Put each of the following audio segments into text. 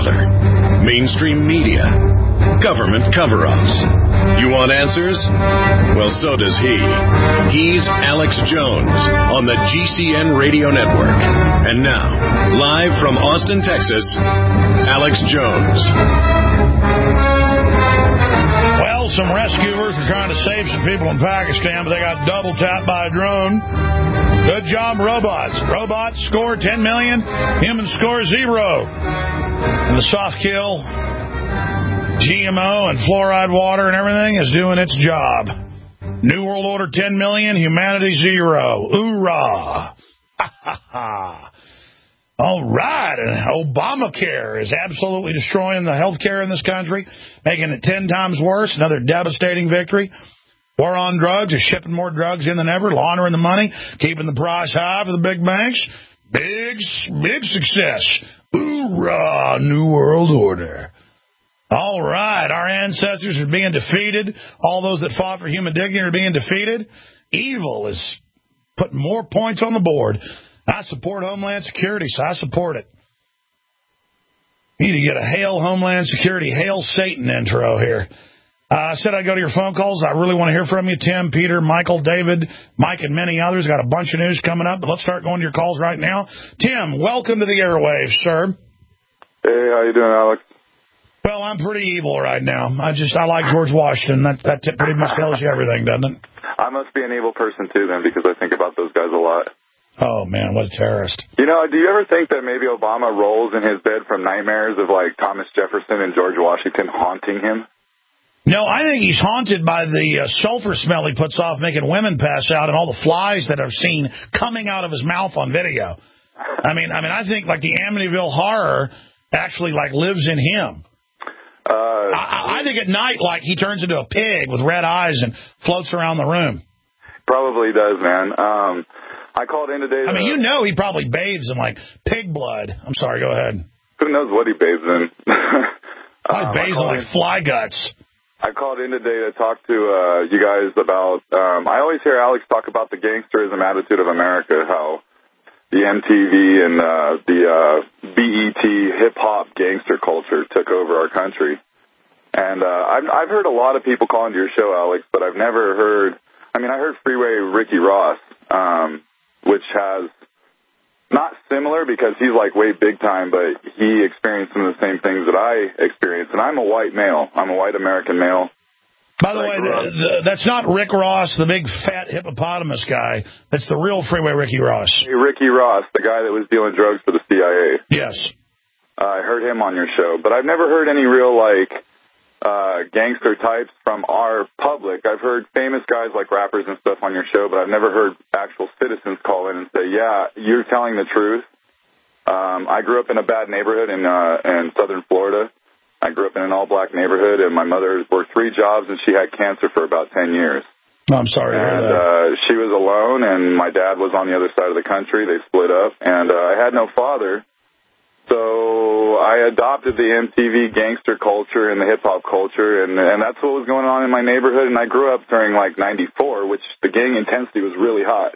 weather, mainstream media, government cover-ups. You want answers? Well, so does he. He's Alex Jones on the GCN Radio Network. And now, live from Austin, Texas, Alex Jones. Well, some rescuers are trying to save some people in Pakistan, but they got double-tapped by a drone. Good job, robots. Robots score 10 million, humans score 0. And the soft kill, GMO and fluoride water and everything is doing its job. New World Order 10 million, humanity 0. Hoorah! Ha ha ha! All right, and Obamacare is absolutely destroying the health care in this country, making it 10 times worse, another devastating victory. War on drugs is shipping more drugs in than ever, laundering the money, keeping the price high for the big banks. Big success. Hoorah, New World Order. All right, our ancestors are being defeated. All those that fought for human dignity are being defeated. Evil is putting more points on the board. I support Homeland Security, so I support it. You need to get a Hail Homeland Security, Hail Satan intro here. I said I'd go to your phone calls. I really want to hear from you, Tim, Peter, Michael, David, Mike, and many others. Got a bunch of news coming up, but let's start going to your calls right now. Tim, welcome to the airwaves, sir. Hey, how you doing, Alex? Well, I'm pretty evil right now. I like George Washington. That pretty much tells you everything, doesn't it? I must be an evil person, too, then, because I think about those guys a lot. Oh, man, what a terrorist. You know, do you ever think that maybe Obama rolls in his bed from nightmares of, like, Thomas Jefferson and George Washington haunting him? No, I think he's haunted by the sulfur smell he puts off making women pass out and all the flies that I've seen coming out of his mouth on video. I mean, I think, like, the Amityville Horror actually, like, lives in him. I think at night, like, he turns into a pig with red eyes and floats around the room. Probably does, man. I called in today. I mean, you know he probably bathes in, like, pig blood. I'm sorry, go ahead. Who knows what he bathes in? Probably bathes in, like, fly guts. I called in today to talk to you guys about, I always hear Alex talk about the gangsterism attitude of America, how the MTV and the BET hip-hop gangster culture took over our country. And I've heard a lot of people call into your show, Alex, but I've never heard, I heard Freeway Ricky Ross, which has, not similar because he's like way big time, but he experienced some of the same things that I experienced. And I'm a white male. I'm a white American male. By the way, that's not Rick Ross, the big fat hippopotamus guy. That's the real Freeway Ricky Ross. Hey, Ricky Ross, the guy that was dealing drugs for the CIA. Yes. I heard him on your show, but I've never heard any real, like, gangster types from our public. I've heard famous guys like rappers and stuff on your show, but I've never heard actual citizens call in and say, yeah, you're telling the truth. I grew up in a bad neighborhood in southern Florida. I grew up in an all-black neighborhood, and my mother worked 3 jobs, and she had cancer for about 10 years. Oh, I'm sorry to hear that. She was alone, and my dad was on the other side of the country. They split up, and I had no father. So I adopted the MTV gangster culture and the hip-hop culture, and that's what was going on in my neighborhood. And I grew up during, like, 94, which the gang intensity was really hot.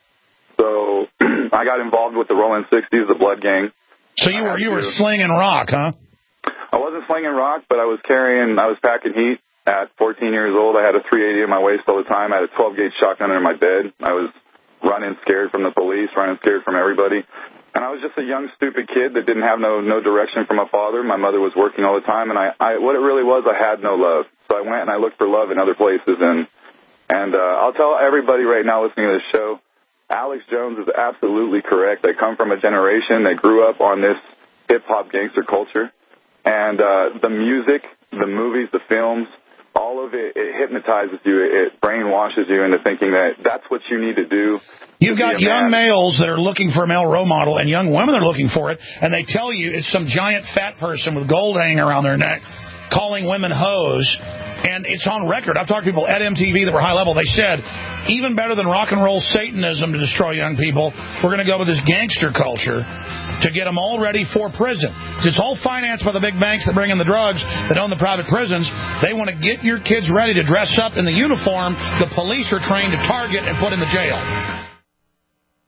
So I got involved with the Rolling 60s, the Blood Gang. So you were slinging rock, huh? I wasn't slinging rock, but I was packing heat. At 14 years old, I had a 380 in my waist all the time. I had a 12-gauge shotgun under my bed. I was running scared from the police, running scared from everybody. And I was just a young, stupid kid that didn't have no direction from my father. My mother was working all the time, and I what it really was, I had no love. So I went and I looked for love in other places. And I'll tell everybody right now listening to this show, Alex Jones is absolutely correct. I come from a generation that grew up on this hip-hop gangster culture. And the music, the movies, the films, all of it hypnotizes you. It brainwashes you into thinking that that's what you need to do. You've got young males that are looking for a male role model and young women that are looking for it, and they tell you it's some giant fat person with gold hanging around their neck calling women hoes, and it's on record. I've talked to people at MTV that were high level. They said, even better than rock and roll Satanism to destroy young people, we're going to go with this gangster culture to get them all ready for prison. It's all financed by the big banks that bring in the drugs, that own the private prisons. They want to get your kids ready to dress up in the uniform the police are trained to target and put in the jail.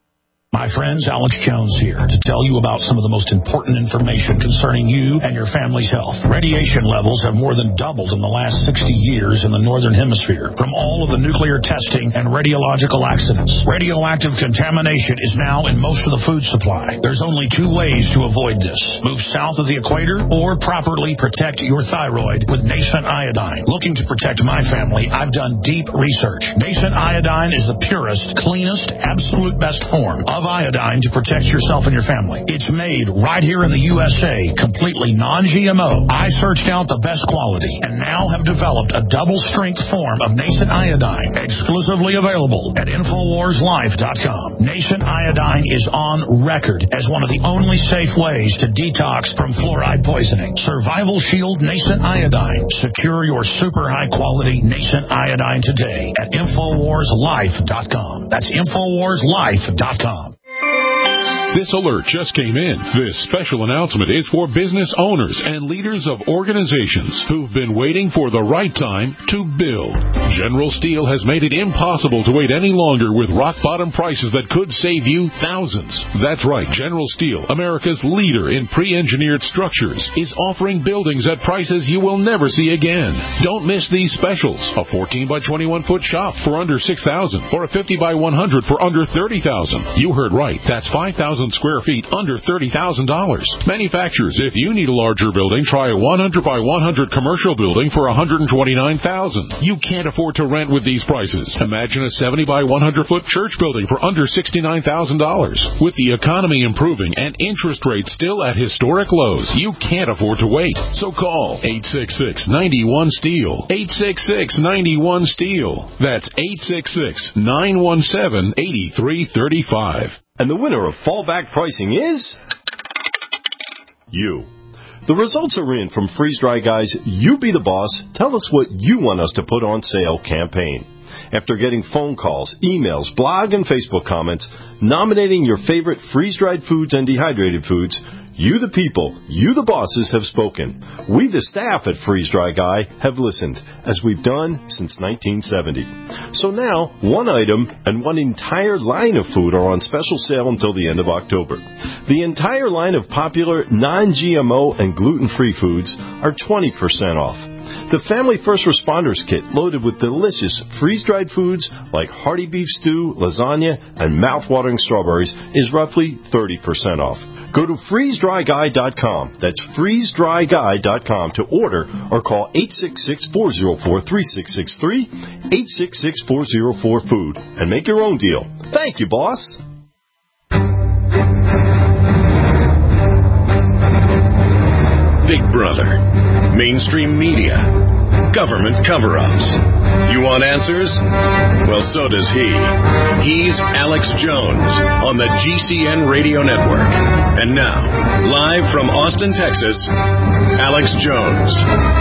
My friends, Alex Jones here to tell you about some of the most important information concerning you and your family's health. Radiation levels have more than doubled in the last 60 years in the Northern Hemisphere from all of the nuclear testing and radiological accidents. Radioactive contamination is now in most of the food supply. There's only two ways to avoid this. Move south of the equator or properly protect your thyroid with Nascent Iodine. Looking to protect my family, I've done deep research. Nascent Iodine is the purest, cleanest, absolute best form of iodine to protect yourself and your family. It's made right here in the USA, completely non-GMO. I searched out the best quality and now have developed a double-strength form of Nascent Iodine, exclusively available at InfoWarsLife.com. Nascent Iodine is on record as one of the only safe ways to detox from fluoride poisoning. Survival Shield Nascent Iodine. Secure your super high-quality Nascent Iodine today at InfoWarsLife.com. That's InfoWarsLife.com. This alert just came in. This special announcement is for business owners and leaders of organizations who've been waiting for the right time to build. General Steel has made it impossible to wait any longer with rock-bottom prices that could save you thousands. That's right. General Steel, America's leader in pre-engineered structures, is offering buildings at prices you will never see again. Don't miss these specials. A 14 by 21 foot shop for under $6,000 or a 50 by 100 for under $30,000. You heard right. That's 5,000 square feet under $30,000. Manufacturers, if you need a larger building, try a 100 by 100 commercial building for $129,000. You can't afford to rent with these prices. Imagine a 70 by 100 foot church building for under $69,000. With the economy improving and interest rates still at historic lows, you can't afford to wait. So call 866-91-STEEL. 866-91-STEEL. That's 866-917-8335. And the winner of fallback pricing is you. The results are in from Freeze Dry Guy's You Be the Boss, Tell Us What You Want Us to Put on Sale campaign. After getting phone calls, emails, blog, and Facebook comments nominating your favorite freeze-dried foods and dehydrated foods, you the people, you the bosses have spoken. We the staff at Freeze Dry Guy have listened, as we've done since 1970. So now, one item and one entire line of food are on special sale until the end of October. The entire line of popular non-GMO and gluten-free foods are 20% off. The Family First Responders Kit, loaded with delicious freeze-dried foods like hearty beef stew, lasagna, and mouth-watering strawberries, is roughly 30% off. Go to freezedryguy.com. That's freezedryguy.com to order or call 866-404-3663, 866-404-FOOD, and make your own deal. Thank you, boss. Big Brother, mainstream media, government cover-ups. You want answers? Well, so does he. He's Alex Jones on the GCN Radio Network. And now, live from Austin, Texas, Alex Jones.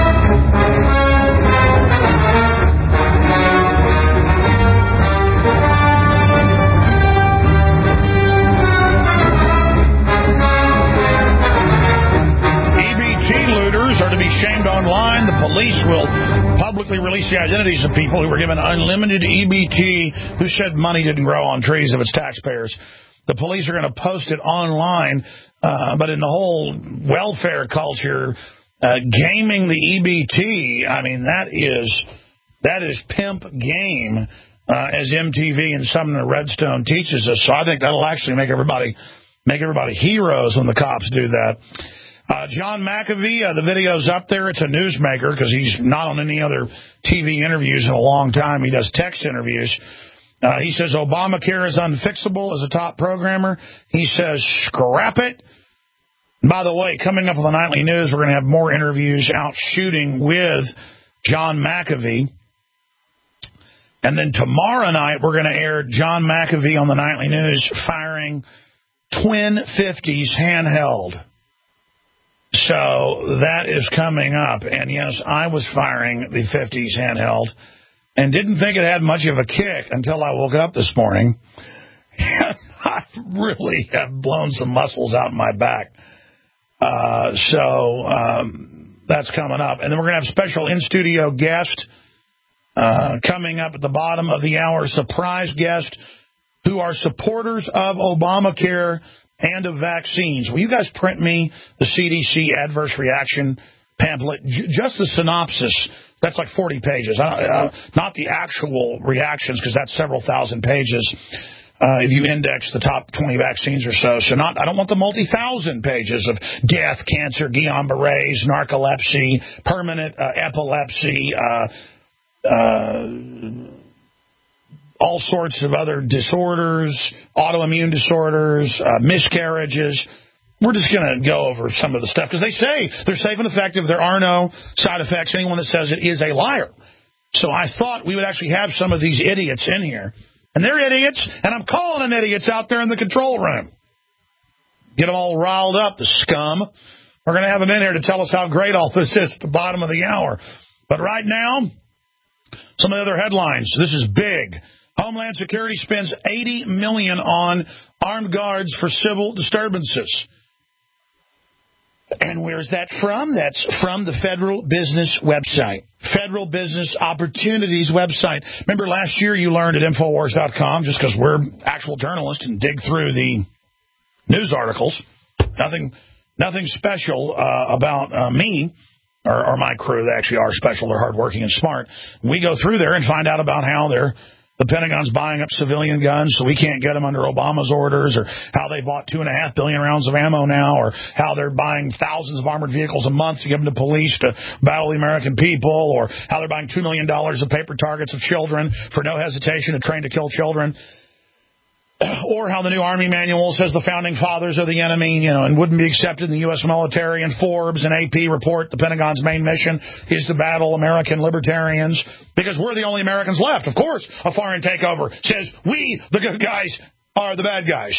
Are to be shamed online. The police will publicly release the identities of people who were given unlimited EBT who said money didn't grow on trees of its taxpayers. The police are going to post it online, but in the whole welfare culture, gaming the EBT, I mean, that is pimp game, as MTV and Sumner Redstone teaches us. So I think that'll actually make everybody heroes when the cops do that. John McAfee, the video's up there. It's a newsmaker because he's not on any other TV interviews in a long time. He does text interviews. He says Obamacare is unfixable as a top programmer. He says scrap it. By the way, coming up on the Nightly News, we're going to have more interviews out shooting with John McAfee. And then tomorrow night, we're going to air John McAfee on the Nightly News firing twin 50s handheld. So that is coming up. And, yes, I was firing the 50s handheld and didn't think it had much of a kick until I woke up this morning. I really have blown some muscles out in my back. So that's coming up. And then we're going to have special in-studio guest coming up at the bottom of the hour, surprise guest who are supporters of Obamacare and of vaccines. Will you guys print me the CDC adverse reaction pamphlet, just the synopsis? That's like 40 pages. Not the actual reactions, because that's several thousand pages if you index the top 20 vaccines or so. So I don't want the multi-thousand pages of death, cancer, Guillain-Barré's, narcolepsy, permanent epilepsy, all sorts of other disorders, autoimmune disorders, miscarriages. We're just going to go over some of the stuff, because they say they're safe and effective. There are no side effects. Anyone that says it is a liar. So I thought we would actually have some of these idiots in here. And they're idiots, and I'm calling them idiots out there in the control room. Get them all riled up, the scum. We're going to have them in here to tell us how great all this is at the bottom of the hour. But right now, some of the other headlines. This is big. Homeland Security spends $80 million on armed guards for civil disturbances. And where's that from? That's from the Federal Business website. Federal Business Opportunities website. Remember last year you learned at Infowars.com, just because we're actual journalists and dig through the news articles. Nothing special about me or my crew. They actually are special. They're hardworking and smart. We go through there and find out about how the Pentagon's buying up civilian guns so we can't get them under Obama's orders, or how they bought 2.5 billion rounds of ammo now, or how they're buying thousands of armored vehicles a month to give them to police to battle the American people, or how they're buying $2 million of paper targets of children for no hesitation to train to kill children. Or how the new Army manual says the founding fathers are the enemy, and wouldn't be accepted in the U.S. military. And Forbes and AP report the Pentagon's main mission is to battle American libertarians, because we're the only Americans left. Of course, a foreign takeover says we, the good guys, are the bad guys.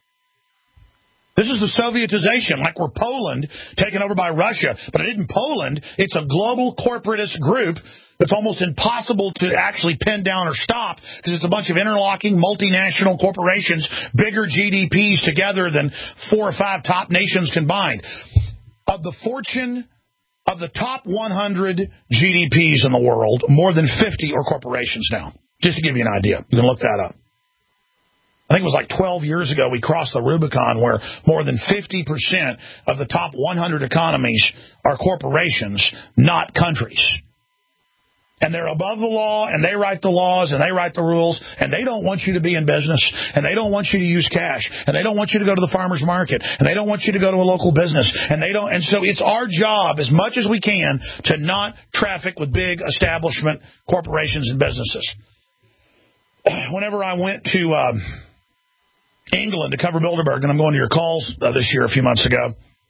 This is the Sovietization, like we're Poland taken over by Russia. But it isn't Poland. It's a global corporatist group that's almost impossible to actually pin down or stop, because it's a bunch of interlocking multinational corporations, bigger GDPs together than 4 or 5 top nations combined. Of the top 100 GDPs in the world, more than 50 are corporations now. Just to give you an idea. You can look that up. I think it was like 12 years ago we crossed the Rubicon where more than 50% of the top 100 economies are corporations, not countries. And they're above the law, and they write the laws, and they write the rules, and they don't want you to be in business, and they don't want you to use cash, and they don't want you to go to the farmer's market, and they don't want you to go to a local business, and so it's our job, as much as we can, to not traffic with big establishment corporations and businesses. Whenever I went to England to cover Bilderberg, and I'm going to your calls this year a few months ago,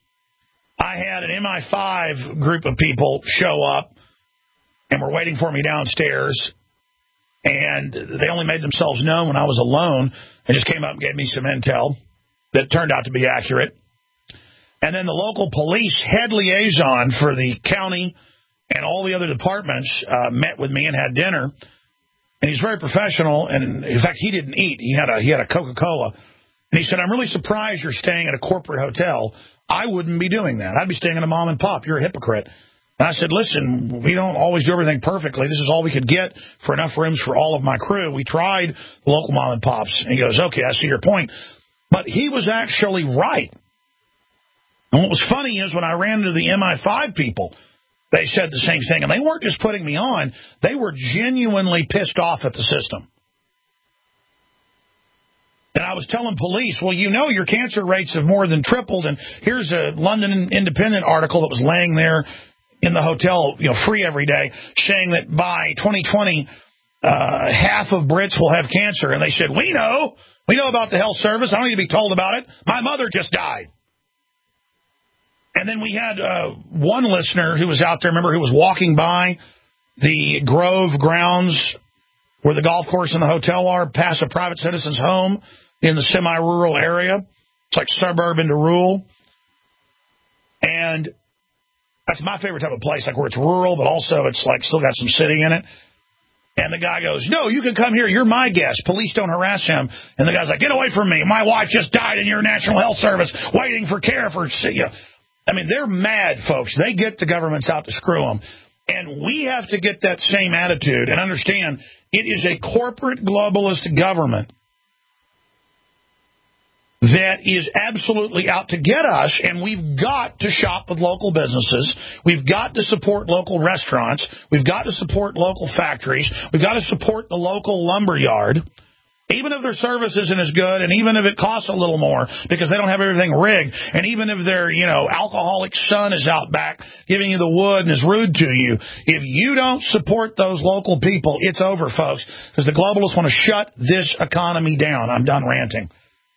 I had an MI5 group of people show up, and were waiting for me downstairs, and they only made themselves known when I was alone, and just came up and gave me some intel that turned out to be accurate. And then the local police head liaison for the county and all the other departments met with me and had dinner, and he's very professional, and in fact, he didn't eat. He had a Coca-Cola, and he said, "I'm really surprised you're staying at a corporate hotel. I wouldn't be doing that. I'd be staying at a mom and pop. You're a hypocrite." And I said, "Listen, we don't always do everything perfectly. This is all we could get for enough rooms for all of my crew. We tried the local mom and pops." And he goes, "Okay, I see your point." But he was actually right. And what was funny is when I ran into the MI5 people, they said the same thing. And they weren't just putting me on. They were genuinely pissed off at the system. And I was telling police, well, your cancer rates have more than tripled. And here's a London Independent article that was laying there in the hotel, free every day, saying that by 2020, half of Brits will have cancer. And they said, we know about the health service. I don't need to be told about it. My mother just died. And then we had one listener who was out there, remember, who was walking by the Grove grounds where the golf course and the hotel are, past a private citizen's home in the semi-rural area. It's like suburban to rural. And that's my favorite type of place, like where it's rural, but also it's like still got some city in it. And the guy goes, "No, you can come here. You're my guest. Police don't harass him." And the guy's like, "Get away from me. My wife just died in your National Health Service waiting for care for you." I mean, they're mad, folks. They get the governments out to screw them. And we have to get that same attitude and understand it is a corporate globalist government that is absolutely out to get us, and we've got to shop with local businesses. We've got to support local restaurants. We've got to support local factories. We've got to support the local lumber yard, even if their service isn't as good, and even if it costs a little more because they don't have everything rigged, and even if their, alcoholic son is out back giving you the wood and is rude to you. If you don't support those local people, it's over, folks, because the globalists want to shut this economy down. I'm done ranting.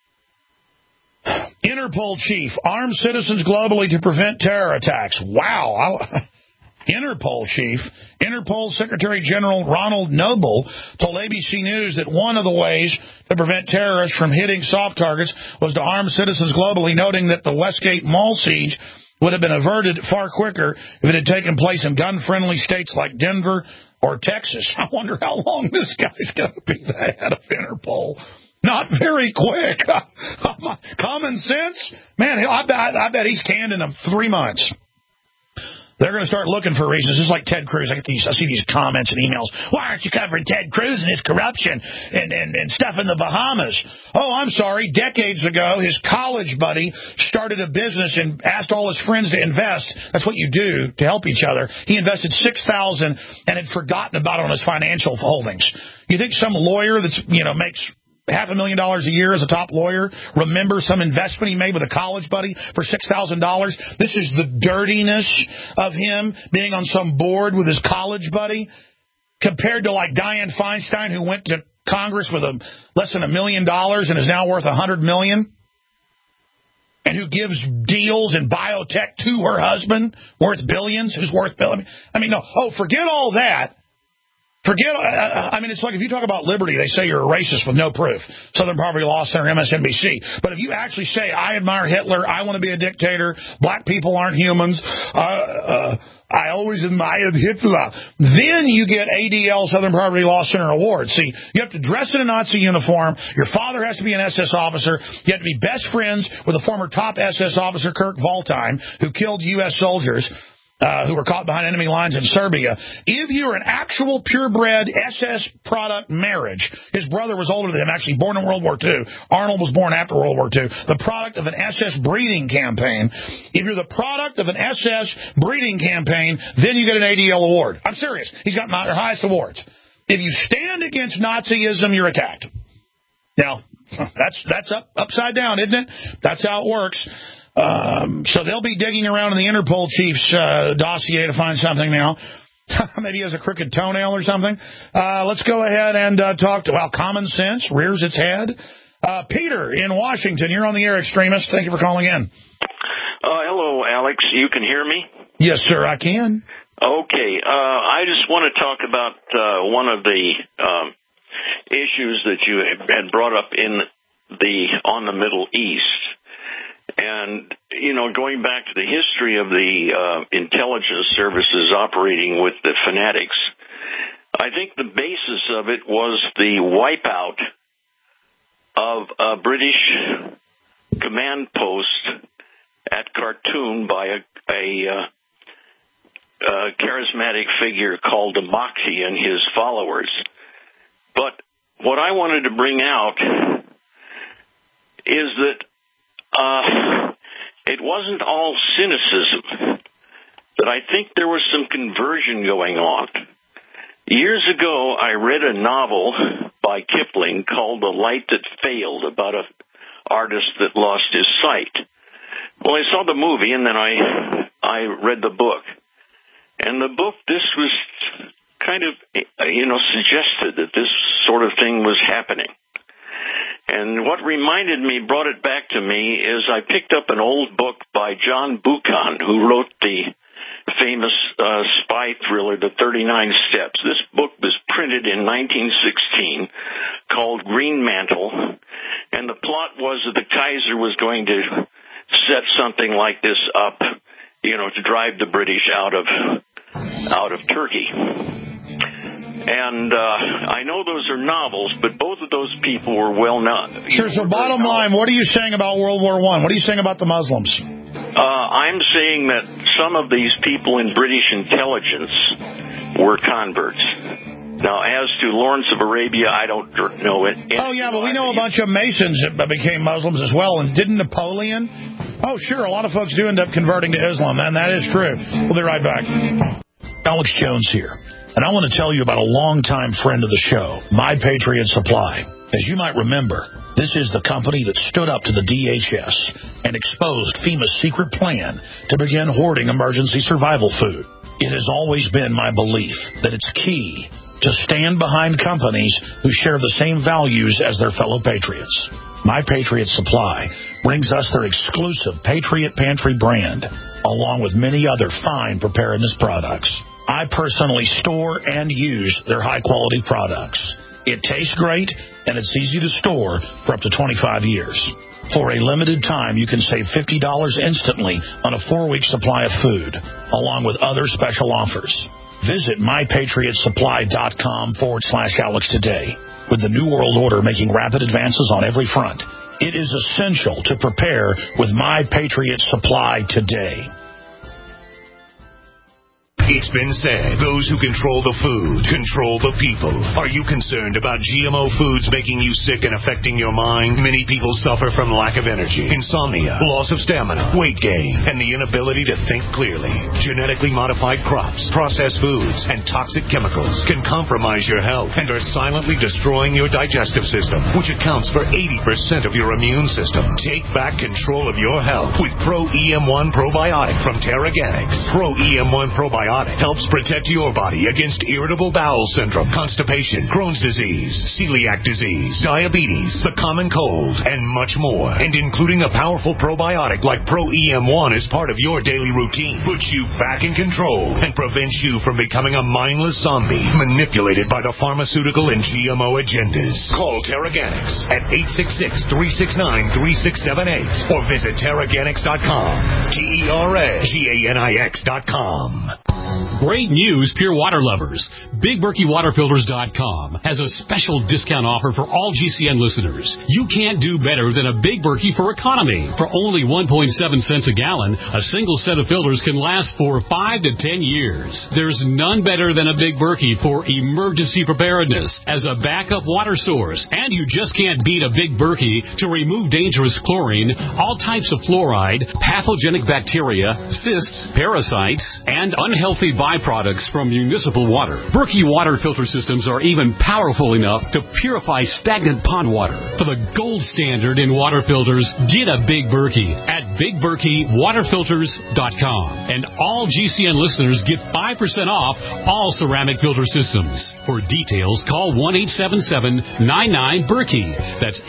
Interpol chief, arm citizens globally to prevent terror attacks. Wow. Interpol chief, Interpol Secretary General Ronald Noble told ABC News that one of the ways to prevent terrorists from hitting soft targets was to arm citizens globally, noting that the Westgate Mall siege would have been averted far quicker if it had taken place in gun-friendly states like Denver or Texas. I wonder how long this guy's going to be the head of Interpol. Not very quick. Common sense? Man, I bet he's canned in 3 months. They're going to start looking for reasons. Just like Ted Cruz. I see these comments and emails. Why aren't you covering Ted Cruz and his corruption and stuff in the Bahamas? Oh, I'm sorry. Decades ago, his college buddy started a business and asked all his friends to invest. That's what you do to help each other. He invested $6,000 and had forgotten about it on his financial holdings. You think some lawyer that's, makes $500,000 a year as a top lawyer remember some investment he made with a college buddy for $6,000? This is the dirtiness of him being on some board with his college buddy compared to like Dianne Feinstein, who went to Congress with less than $1 million and is now worth $100 million, and who gives deals in biotech to her husband worth billions, who's worth billions. Forget all that. It's like if you talk about liberty, they say you're a racist with no proof. Southern Poverty Law Center, MSNBC. But if you actually say, I admire Hitler, I want to be a dictator, black people aren't humans, I always admired Hitler, then you get ADL, Southern Poverty Law Center Award. See, you have to dress in a Nazi uniform. Your father has to be an SS officer. You have to be best friends with a former top SS officer, Kurt Waldheim, who killed U.S. soldiers who were caught behind enemy lines in Serbia. If you're an actual purebred SS product marriage, his brother was older than him, actually born in World War II. Arnold was born after World War II. The product of an SS breeding campaign. If you're the product of an SS breeding campaign, then you get an ADL award. I'm serious. He's got their highest awards. If you stand against Nazism, you're attacked. Now, that's upside down, isn't it? That's how it works. So they'll be digging around in the Interpol chief's dossier to find something now. Maybe he has a crooked toenail or something. Let's go ahead and talk to, common sense rears its head. Peter in Washington, you're on the air, extremist. Thank you for calling in. Hello, Alex. You can hear me? Yes, sir, I can. Okay. I just want to talk about one of the issues that you had brought up on the Middle East. And, going back to the history of the intelligence services operating with the fanatics, I think the basis of it was the wipeout of a British command post at Khartoum by a charismatic figure called the Moxie and his followers. But what I wanted to bring out is that it wasn't all cynicism, that I think there was some conversion going on. Years ago, I read a novel by Kipling called The Light That Failed, about an artist that lost his sight. Well, I saw the movie, and then I read the book. And the book, this was kind of, suggested that this sort of thing was happening. And what brought it back to me, is I picked up an old book by John Buchan, who wrote the famous spy thriller, The 39 Steps. This book was printed in 1916, called Green Mantle, and the plot was that the Kaiser was going to set something like this up, to drive the British out of Turkey. And I know those are novels, but both of those people were well known. Sure, so bottom line, what are you saying about World War I? What are you saying about the Muslims? I'm saying that some of these people in British intelligence were converts. Now, as to Lawrence of Arabia, I don't know it. Oh, yeah, but we know a bunch of Masons that became Muslims as well. And didn't Napoleon? Oh, sure, a lot of folks do end up converting to Islam, and that is true. We'll be right back. Alex Jones here, and I want to tell you about a longtime friend of the show, My Patriot Supply. As you might remember, this is the company that stood up to the DHS and exposed FEMA's secret plan to begin hoarding emergency survival food. It has always been my belief that it's key to stand behind companies who share the same values as their fellow patriots. My Patriot Supply brings us their exclusive Patriot Pantry brand, along with many other fine preparedness products. I personally store and use their high-quality products. It tastes great, and it's easy to store for up to 25 years. For a limited time, you can save $50 instantly on a 4-week supply of food, along with other special offers. Visit mypatriotsupply.com/Alex today. With the New World Order making rapid advances on every front, it is essential to prepare with My Patriot Supply today. It's been said, those who control the food control the people. Are you concerned about GMO foods making you sick and affecting your mind? Many people suffer from lack of energy, insomnia, loss of stamina, weight gain, and the inability to think clearly. Genetically modified crops, processed foods, and toxic chemicals can compromise your health and are silently destroying your digestive system, which accounts for 80% of your immune system. Take back control of your health with Pro EM1 Probiotic from Terraganics. Pro EM1 Probiotic helps protect your body against irritable bowel syndrome, constipation, Crohn's disease, celiac disease, diabetes, the common cold, and much more. And including a powerful probiotic like Pro EM1 as part of your daily routine puts you back in control and prevents you from becoming a mindless zombie manipulated by the pharmaceutical and GMO agendas. Call Terraganics at 866-369-3678 or visit Terraganics.com. Terraganix.com. Great news, pure water lovers. BigBerkeyWaterFilters.com has a special discount offer for all GCN listeners. You can't do better than a Big Berkey for economy. For only 1.7 cents a gallon, a single set of filters can last for 5 to 10 years. There's none better than a Big Berkey for emergency preparedness as a backup water source. And you just can't beat a Big Berkey to remove dangerous chlorine, all types of fluoride, pathogenic bacteria, cysts, parasites, and unhealthy byproducts from municipal water. Berkey water filter systems are even powerful enough to purify stagnant pond water. For the gold standard in water filters, get a Big Berkey at BigBerkeyWaterFilters.com. And all GCN listeners get 5% off all ceramic filter systems. For details, call 1-877-99-BERKEY. That's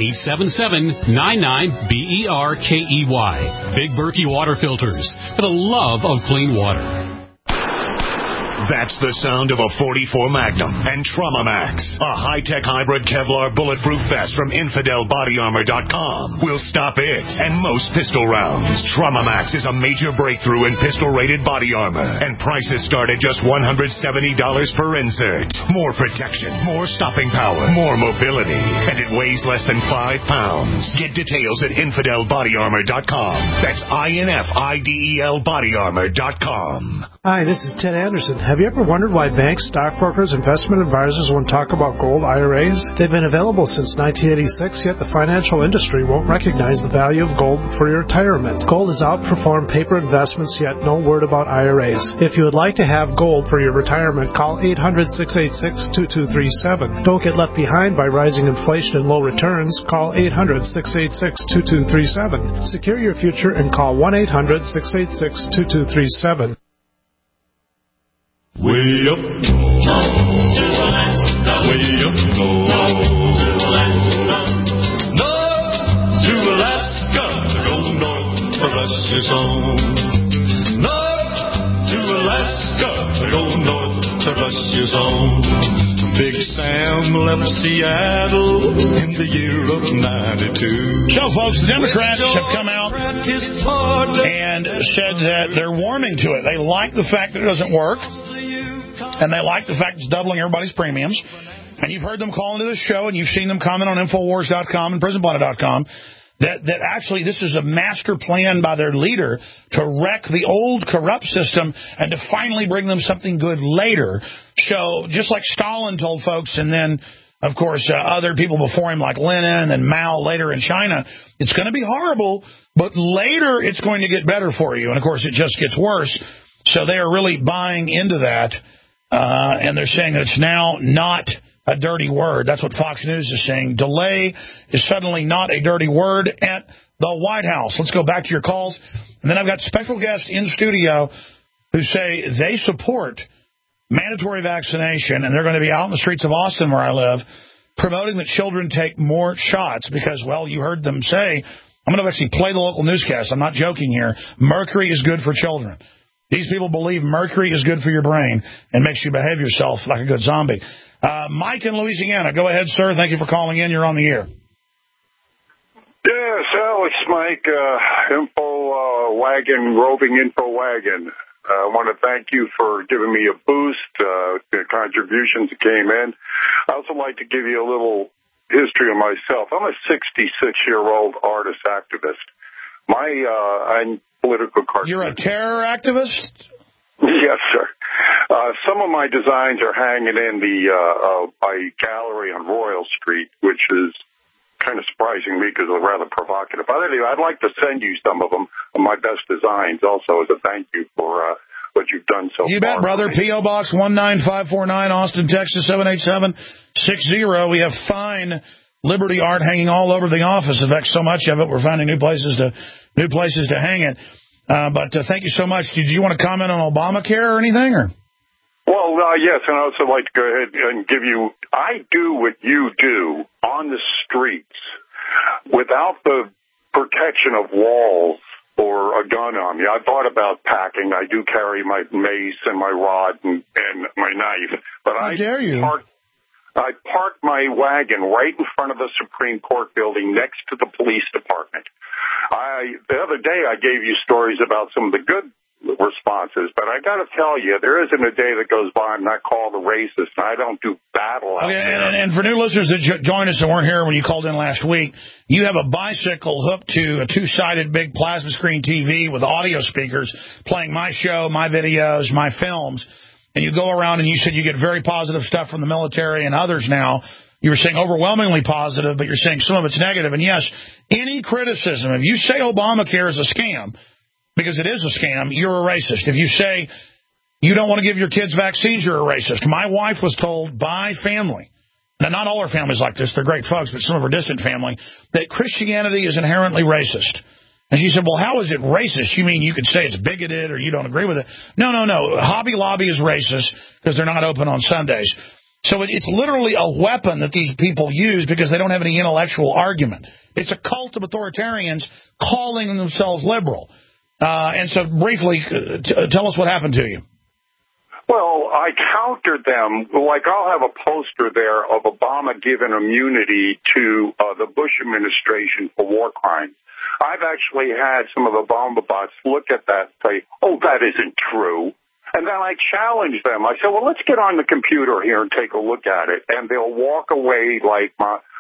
877-99-BERKEY. Big Berkey Water Filters, for the love of clean water. That's the sound of a .44 Magnum and Trauma Max, a high-tech hybrid Kevlar bulletproof vest from InfidelBodyArmor.com. Will stop it and most pistol rounds. Trauma Max is a major breakthrough in pistol-rated body armor, and prices start at just $170 per insert. More protection, more stopping power, more mobility, and it weighs less than 5 pounds. Get details at InfidelBodyArmor.com. That's INFIDEL BodyArmor.com. Hi, this is Ted Anderson. Have you ever wondered why banks, stockbrokers, investment advisors won't talk about gold IRAs? They've been available since 1986, yet the financial industry won't recognize the value of gold for your retirement. Gold has outperformed paper investments, yet no word about IRAs. If you would like to have gold for your retirement, call 800-686-2237. Don't get left behind by rising inflation and low returns. Call 800-686-2237. Secure your future and call 1-800-686-2237. Way up north to Alaska, way up north to Alaska, north to Alaska, go north to rest your soul. North to Alaska, go north to rest your soul. Big Sam left Seattle in the year of 92. So, folks, the Democrats have come out and said that they're warming to it. They like the fact that it doesn't work. And they like the fact it's doubling everybody's premiums. And you've heard them call into the show, and you've seen them comment on Infowars.com and PrisonPlanet.com that actually this is a master plan by their leader to wreck the old corrupt system and to finally bring them something good later. So just like Stalin told folks, and then, of course, other people before him like Lenin and Mao later in China, it's going to be horrible, but later it's going to get better for you. And, of course, it just gets worse. So they are really buying into that, and they're saying that it's now not a dirty word. That's what Fox News is saying. Delay is suddenly not a dirty word at the White House. Let's go back to your calls. And then I've got special guests in studio who say they support mandatory vaccination, and they're going to be out in the streets of Austin, where I live, promoting that children take more shots because, well, you heard them say, I'm going to actually play the local newscast. I'm not joking here. Mercury is good for children. These people believe mercury is good for your brain and makes you behave yourself like a good zombie. Mike in Louisiana. Go ahead, sir. Thank you for calling in. You're on the air. Yes, Alex, Mike, roving info wagon. I want to thank you for giving me a boost, the contributions that came in. I also like to give you a little history of myself. I'm a 66-year-old artist activist. I'm political cartoon. You're a terror activist? Yes, sir. Some of my designs are hanging in my gallery on Royal Street, which is kind of surprising me because they're rather provocative. But anyway, I'd like to send you some of them, of my best designs, also as a thank you for what you've done so far. You bet, brother. P.O. Box 19549, Austin, Texas 78760. We have fine Liberty art hanging all over the office. In fact, so much of it, we're finding new places to hang it. But thank you so much. Did you want to comment on Obamacare or anything? Or? Well, yes, and I'd also like to go ahead and give you, I do what you do on the streets without the protection of walls or a gun on me. I thought about packing. I do carry my mace and my rod and my knife. But How dare you? I parked my wagon right in front of the Supreme Court building next to the police department. The other day I gave you stories about some of the good responses, but I got to tell you, there isn't a day that goes by I'm not called a racist. I don't do battle out there. And for new listeners that joined us that weren't here when you called in last week, you have a bicycle hooked to a two-sided big plasma screen TV with audio speakers playing my show, my videos, my films, and you go around and you said you get very positive stuff from the military and others now. You were saying overwhelmingly positive, but you're saying some of it's negative. And yes, any criticism, if you say Obamacare is a scam, because it is a scam, you're a racist. If you say you don't want to give your kids vaccines, you're a racist. My wife was told by family, now not all her family's like this, they're great folks, but some of her distant family, that Christianity is inherently racist. And she said, well, how is it racist? You mean you could say it's bigoted or you don't agree with it? No. Hobby Lobby is racist because they're not open on Sundays. So it's literally a weapon that these people use because they don't have any intellectual argument. It's a cult of authoritarians calling themselves liberal. And so briefly, tell us what happened to you. Well, I countered them. Like, I'll have a poster there of Obama giving immunity to the Bush administration for war crimes. I've actually had some of the Obama bots look at that and say, oh, that isn't true. And then I challenge them. I said, well, let's get on the computer here and take a look at it. And they'll walk away like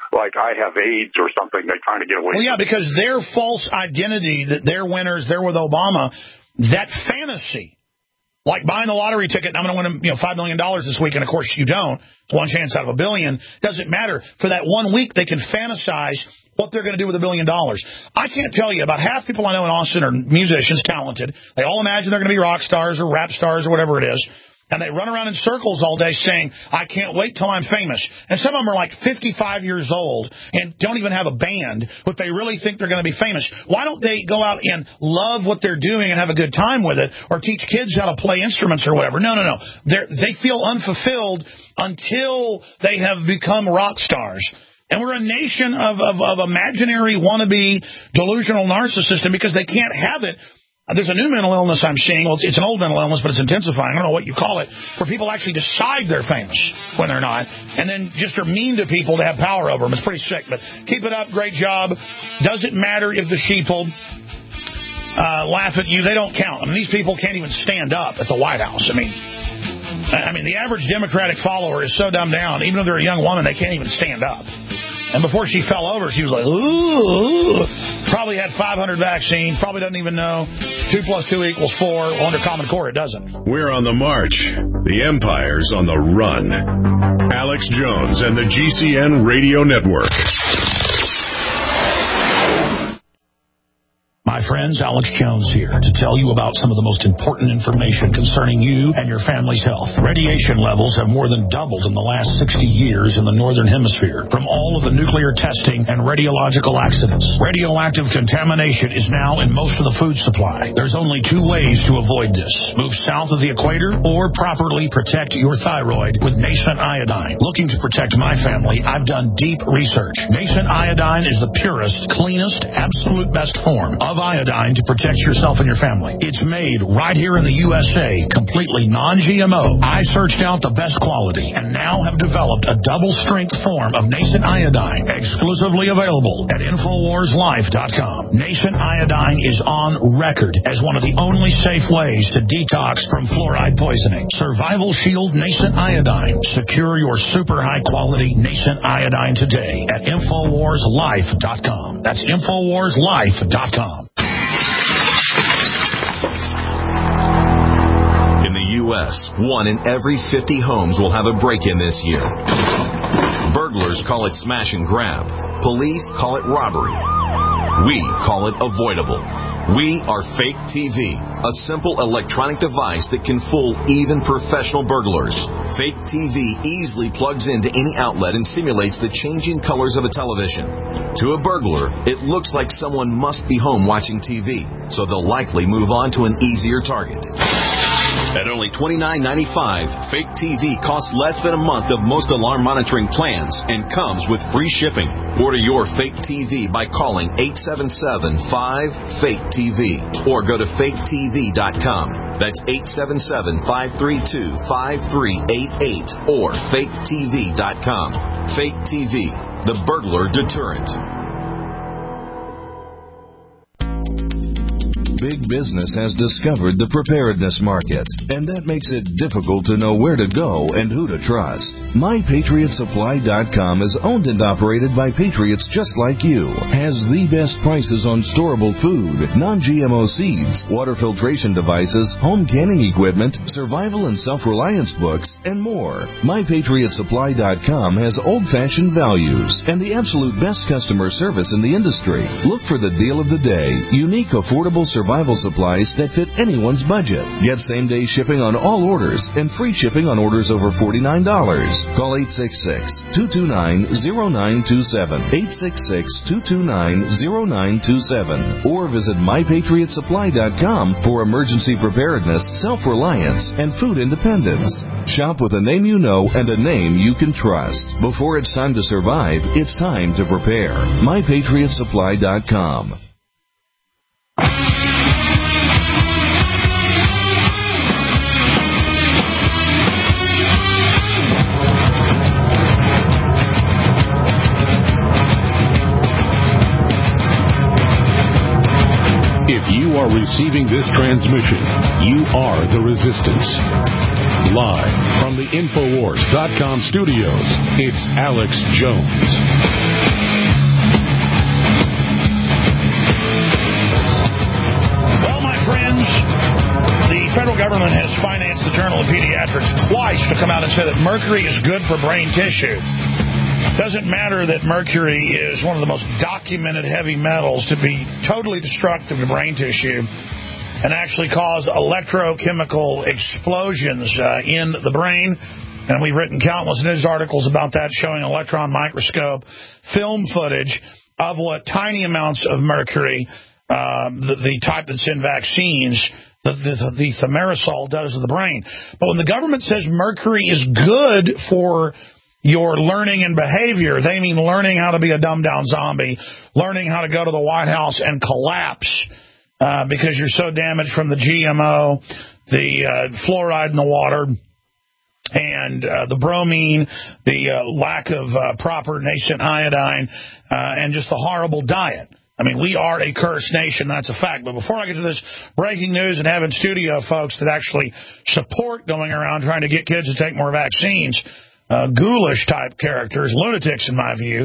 I have AIDS or something. They're trying to get away. Well, yeah, because their false identity that they're winners, they're with Obama, that fantasy, like buying the lottery ticket, and I'm going to win $5 million this week, and of course you don't. It's one chance out of $1 billion. Doesn't matter. For that 1 week, they can fantasize what they're going to do with $1 billion. I can't tell you, about half people I know in Austin are musicians, talented. They all imagine they're going to be rock stars or rap stars or whatever it is. And they run around in circles all day saying, I can't wait till I'm famous. And some of them are like 55 years old and don't even have a band, but they really think they're going to be famous. Why don't they go out and love what they're doing and have a good time with it, or teach kids how to play instruments or whatever? No. They feel unfulfilled until they have become rock stars. And we're a nation of imaginary wannabe delusional narcissists, and because they can't have it. There's a new mental illness I'm seeing. Well, it's an old mental illness, but it's intensifying. I don't know what you call it, where people actually decide they're famous when they're not, and then just are mean to people to have power over them. It's pretty sick, but keep it up. Great job. Doesn't matter if the sheeple laugh at you. They don't count. I mean, these people can't even stand up at the White House. I mean, the average Democratic follower is so dumbed down. Even if they're a young woman, they can't even stand up. And before she fell over, she was like, ooh. Probably had 500 vaccines. Probably doesn't even know 2 + 2 = 4. Well, under Common Core, it doesn't. We're on the march. The empire's on the run. Alex Jones and the GCN Radio Network. My friends, Alex Jones here to tell you about some of the most important information concerning you and your family's health. Radiation levels have more than doubled in the last 60 years in the Northern Hemisphere from all of the nuclear testing and radiological accidents. Radioactive contamination is now in most of the food supply. There's only 2 ways to avoid this. Move south of the equator or properly protect your thyroid with Nascent Iodine. Looking to protect my family, I've done deep research. Nascent Iodine is the purest, cleanest, absolute best form of iodine to protect yourself and your family. It's made right here in the USA, completely non-GMO. I searched out the best quality and now have developed a double-strength form of Nascent Iodine, exclusively available at InfoWarsLife.com. Nascent Iodine is on record as one of the only safe ways to detox from fluoride poisoning. Survival Shield Nascent Iodine. Secure your super high-quality Nascent Iodine today at InfoWarsLife.com. That's InfoWarsLife.com. In the U.S., 1 in every 50 homes will have a break-in this year. Burglars call it smash and grab. Police call it robbery. We call it avoidable. We are Fake TV, a simple electronic device that can fool even professional burglars. Fake TV easily plugs into any outlet and simulates the changing colors of a television. To a burglar, it looks like someone must be home watching TV, so they'll likely move on to an easier target. At only $29.95, Fake TV costs less than a month of most alarm monitoring plans and comes with free shipping. Order your Fake TV by calling 877-5-FAKE-TV or go to faketv.com. That's 877-532-5388 or faketv.com. Fake TV, the burglar deterrent. Big business has discovered the preparedness market, and that makes it difficult to know where to go and who to trust. MyPatriotSupply.com is owned and operated by patriots just like you. Has the best prices on storable food, non-GMO seeds, water filtration devices, home canning equipment, survival and self-reliance books, and more. MyPatriotSupply.com has old-fashioned values and the absolute best customer service in the industry. Look for the deal of the day. Unique, affordable survival supplies that fit anyone's budget. Get same-day shipping on all orders and free shipping on orders over $49. Call 866-229-0927, 866-229-0927, or visit MyPatriotSupply.com for emergency preparedness, self-reliance, and food independence. Shop with a name you know and a name you can trust. Before it's time to survive, it's time to prepare. MyPatriotSupply.com. If you are receiving this transmission, you are the resistance. Live from the Infowars.com studios, it's Alex Jones. Well, my friends, the federal government has financed the Journal of Pediatrics twice to come out and say that mercury is good for brain tissue. Doesn't matter that mercury is one of the most documented heavy metals to be totally destructive to brain tissue and actually cause electrochemical explosions in the brain. And we've written countless news articles about that, showing electron microscope film footage of what tiny amounts of mercury, the type that's in vaccines, the thimerosal does to the brain. But when the government says mercury is good for your learning and behavior, they mean learning how to be a dumbed-down zombie, learning how to go to the White House and collapse because you're so damaged from the GMO, the fluoride in the water, and the bromine, the lack of proper nascent iodine, and just the horrible diet. I mean, we are a cursed nation, that's a fact. But before I get to this breaking news and having studio folks that actually support going around trying to get kids to take more vaccines, ghoulish-type characters, lunatics in my view,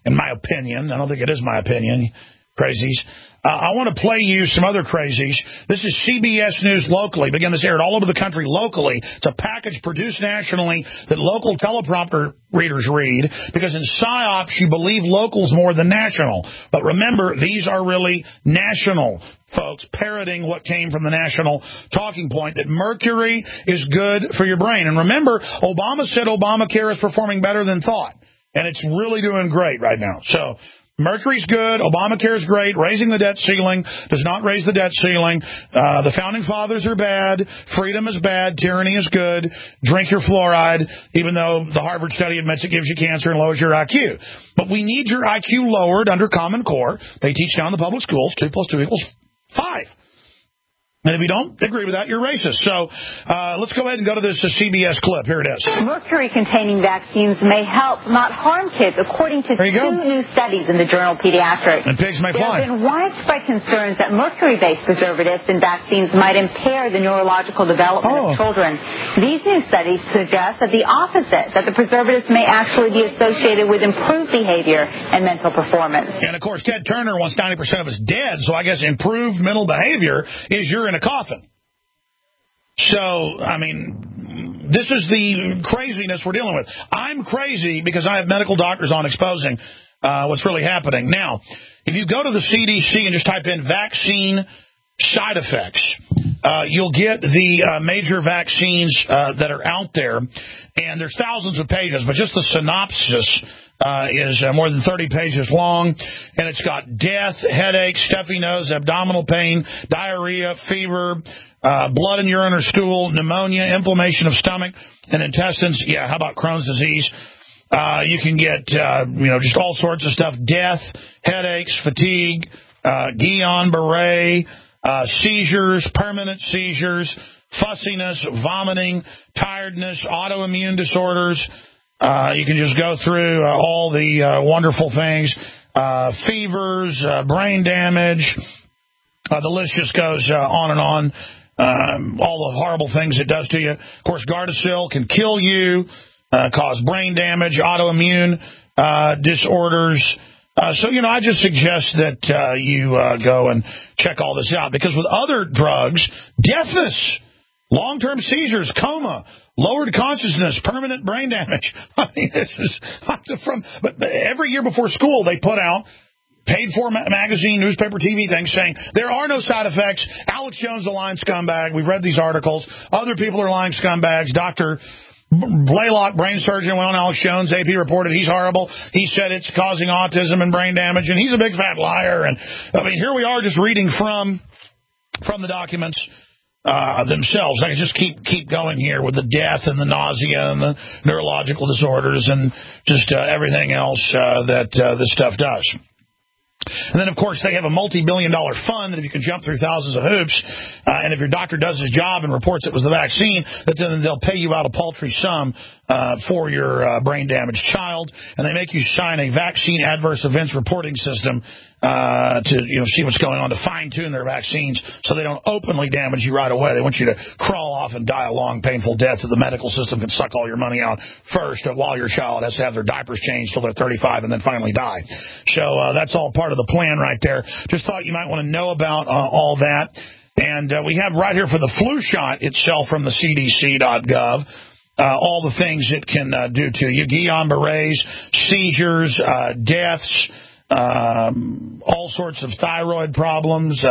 in my opinion. I don't think it is my opinion, crazies. I want to play you some other crazies. This is CBS News locally. Begin this aired all over the country locally. It's a package produced nationally that local teleprompter readers read, because in PSYOPs you believe locals more than national. But remember, these are really national folks parroting what came from the national talking point, that mercury is good for your brain. And remember, Obama said Obamacare is performing better than thought. And it's really doing great right now. So mercury's good. Obamacare is great. Raising the debt ceiling does not raise the debt ceiling. The founding fathers are bad. Freedom is bad. Tyranny is good. Drink your fluoride, even though the Harvard study admits it gives you cancer and lowers your IQ. But we need your IQ lowered under Common Core. They teach down in the public schools. 2 + 2 = 5. And if you don't agree with that, you're racist. So let's go ahead and go to this CBS clip. Here it is. Mercury-containing vaccines may help, not harm kids, according to 2 new studies in the journal Pediatrics. And pigs may fly. There have been widespread concerns that mercury-based preservatives in vaccines might impair the neurological development of children. These new studies suggest that the opposite, that the preservatives may actually be associated with improved behavior and mental performance. And, of course, Ted Turner wants 90% of us dead, so I guess improved mental behavior is you're in a coffin. So, I mean, this is the craziness we're dealing with. I'm crazy because I have medical doctors on exposing what's really happening. Now, if you go to the CDC and just type in vaccine side effects, you'll get the major vaccines that are out there, and there's thousands of pages, but just the synopsis is more than 30 pages long, and it's got death, headache, stuffy nose, abdominal pain, diarrhea, fever, blood in urine or stool, pneumonia, inflammation of stomach and intestines. Yeah, how about Crohn's disease? You can get, just all sorts of stuff, death, headaches, fatigue, Guillain-Barré, seizures, permanent seizures, fussiness, vomiting, tiredness, autoimmune disorders. You can just go through all the wonderful things, fevers, brain damage. The list just goes on and on, all the horrible things it does to you. Of course, Gardasil can kill you, cause brain damage, autoimmune disorders. So, I just suggest that you go and check all this out, because with other drugs, deafness, long-term seizures, coma, lowered consciousness, permanent brain damage. I mean, this is but every year before school they put out paid-for magazine, newspaper, TV things saying there are no side effects. Alex Jones, a lying scumbag. We've read these articles. Other people are lying scumbags. Dr. Blaylock, brain surgeon, went on Alex Jones. AP reported he's horrible. He said it's causing autism and brain damage, and he's a big fat liar. And I mean, here we are just reading from the documents themselves. I can just keep going here with the death and the nausea and the neurological disorders and just everything else that this stuff does. And then, of course, they have a multi-billion-dollar fund that if you can jump through thousands of hoops, and if your doctor does his job and reports it was the vaccine, that then they'll pay you out a paltry sum for your brain-damaged child, and they make you sign a vaccine adverse events reporting system to see what's going on, to fine-tune their vaccines so they don't openly damage you right away. They want you to crawl off and die a long, painful death so the medical system can suck all your money out first while your child has to have their diapers changed till they're 35 and then finally die. So that's all part of the plan right there. Just thought you might want to know about all that. And we have right here for the flu shot itself from the CDC.gov. All the things it can do to you. Guillain-Barré's, seizures, deaths, all sorts of thyroid problems,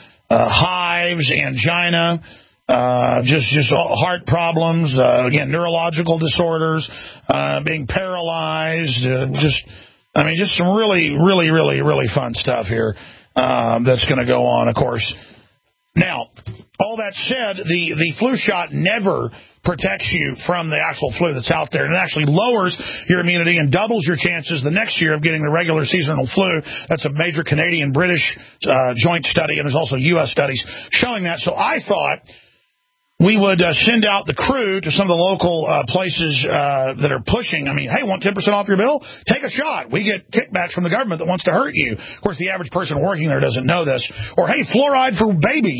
hives, angina, just heart problems, again, neurological disorders, being paralyzed, just some really, really, really, really fun stuff here that's going to go on, of course. Now, all that said, the flu shot never protects you from the actual flu that's out there. And it actually lowers your immunity and doubles your chances the next year of getting the regular seasonal flu. That's a major Canadian-British joint study, and there's also U.S. studies showing that. So I thought we would send out the crew to some of the local places that are pushing. I mean, hey, want 10% off your bill? Take a shot. We get kickbacks from the government that wants to hurt you. Of course, the average person working there doesn't know this. Or, hey, fluoride for babies.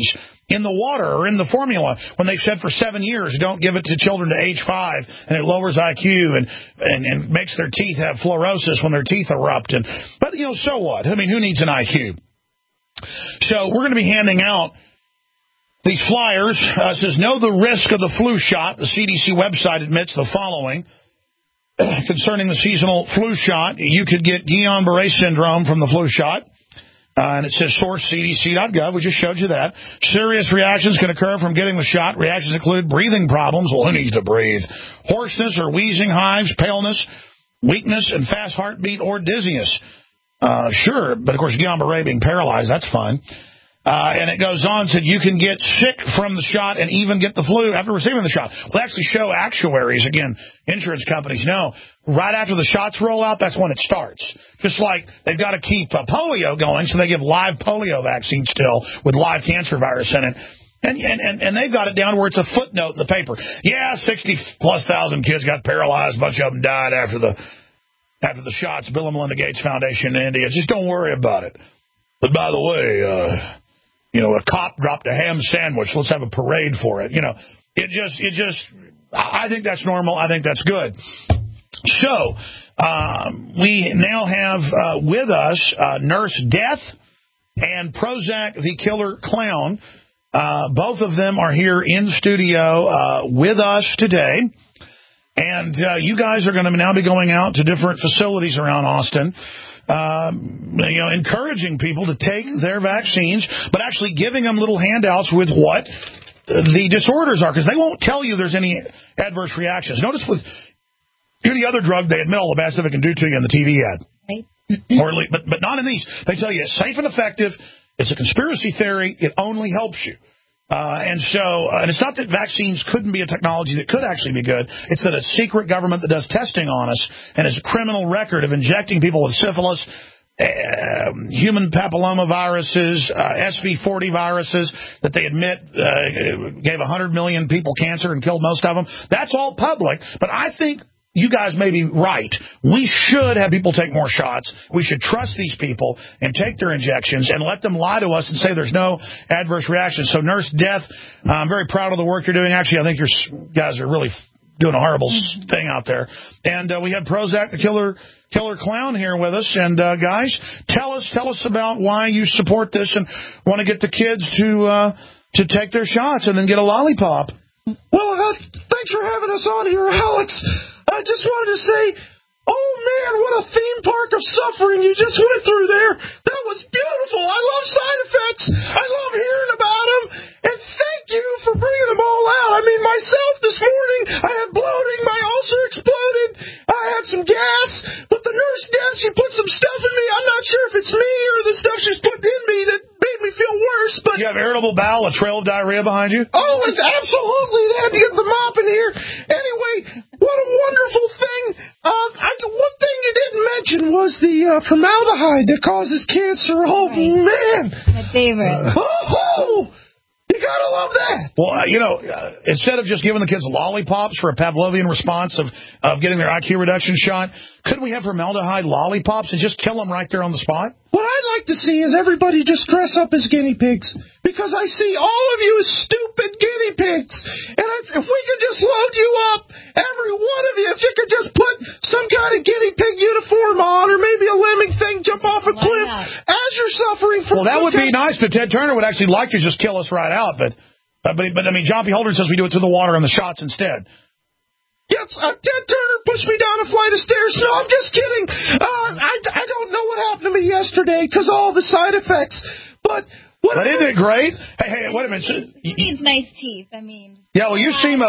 in the water or in the formula when they've said for 7 years, don't give it to children to age 5, and it lowers IQ and makes their teeth have fluorosis when their teeth erupt. But, so what? I mean, who needs an IQ? So we're going to be handing out these flyers. Says, know the risk of the flu shot. The CDC website admits the following. Concerning the seasonal flu shot, you could get Guillain-Barré syndrome from the flu shot. And it says source cdc.gov. We just showed you that. Serious reactions can occur from getting the shot. Reactions include breathing problems. Well, who needs to breathe? Hoarseness or wheezing, hives, paleness, weakness, and fast heartbeat or dizziness. Sure, but of course Guillain-Barré being paralyzed, that's fine. And it goes on, said you can get sick from the shot and even get the flu after receiving the shot. Well, they actually show actuaries, again, insurance companies know, right after the shots roll out, that's when it starts. Just like they've got to keep polio going, so they give live polio vaccine still with live cancer virus in it. And they've got it down where it's a footnote in the paper. Yeah, 60,000+ kids got paralyzed. A bunch of them died after the shots. Bill and Melinda Gates Foundation in India. Just don't worry about it. But by the way, a cop dropped a ham sandwich. Let's have a parade for it. I think that's normal. I think that's good. So, we now have with us Nurse Death and Prozac the Killer Clown. Both of them are here in studio with us today. And you guys are going to now be going out to different facilities around Austin, encouraging people to take their vaccines, but actually giving them little handouts with what the disorders are, because they won't tell you there's any adverse reactions. Notice with any other drug, they admit all the bad stuff it can do to you in the TV ad. Right. But not in these. They tell you it's safe and effective. It's a conspiracy theory. It only helps you. And it's not that vaccines couldn't be a technology that could actually be good. It's that a secret government that does testing on us and has a criminal record of injecting people with syphilis, human papillomaviruses, SV40 viruses that they admit gave 100 million people cancer and killed most of them. That's all public. But I think you guys may be right. We should have people take more shots. We should trust these people and take their injections and let them lie to us and say there's no adverse reactions. So, Nurse Death, I'm very proud of the work you're doing. Actually, I think you guys are really doing a horrible thing out there. And we have Prozac, the Killer Clown, here with us. And, guys, tell us about why you support this and want to get the kids to take their shots and then get a lollipop. Well, thanks for having us on here, Alex. I just wanted to say, oh man, what a theme park of suffering you just went through there. That was beautiful. I love side effects. I love hearing about them. And thank you for bringing them all out. I mean, myself this morning, I had bloating. My ulcer exploded. I had some gas. But the nurse Death, she put some stuff in me. I'm not sure if it's me or the stuff she's put in me that made me feel worse. But you have irritable bowel, a trail of diarrhea behind you? Oh, it's absolutely. They had to get the mop in here. Anyway, what a wonderful thing. One thing you didn't mention was the formaldehyde that causes cancer. Oh, right. Man. My favorite. You gotta love that. Well, instead of just giving the kids lollipops for a Pavlovian response of getting their IQ reduction shot, couldn't we have formaldehyde lollipops and just kill them right there on the spot? What I'd like to see is everybody just dress up as guinea pigs, because I see all of you as stupid guinea pigs. And if we could just load you up, every one of you, if you could just put some kind of guinea pig uniform on, or maybe a lemming thing, jump off a cliff as you're suffering from. Well, that would be nice, but Ted Turner would actually like to just kill us right out. But I mean, John P. Holdren says we do it through the water and the shots instead. Yes, Ted Turner pushed me down a flight of stairs. No, I'm just kidding. I don't know what happened to me yesterday because of all the side effects. But isn't it great? Hey, wait a minute. He needs nice teeth. I mean. Yeah, well, you seem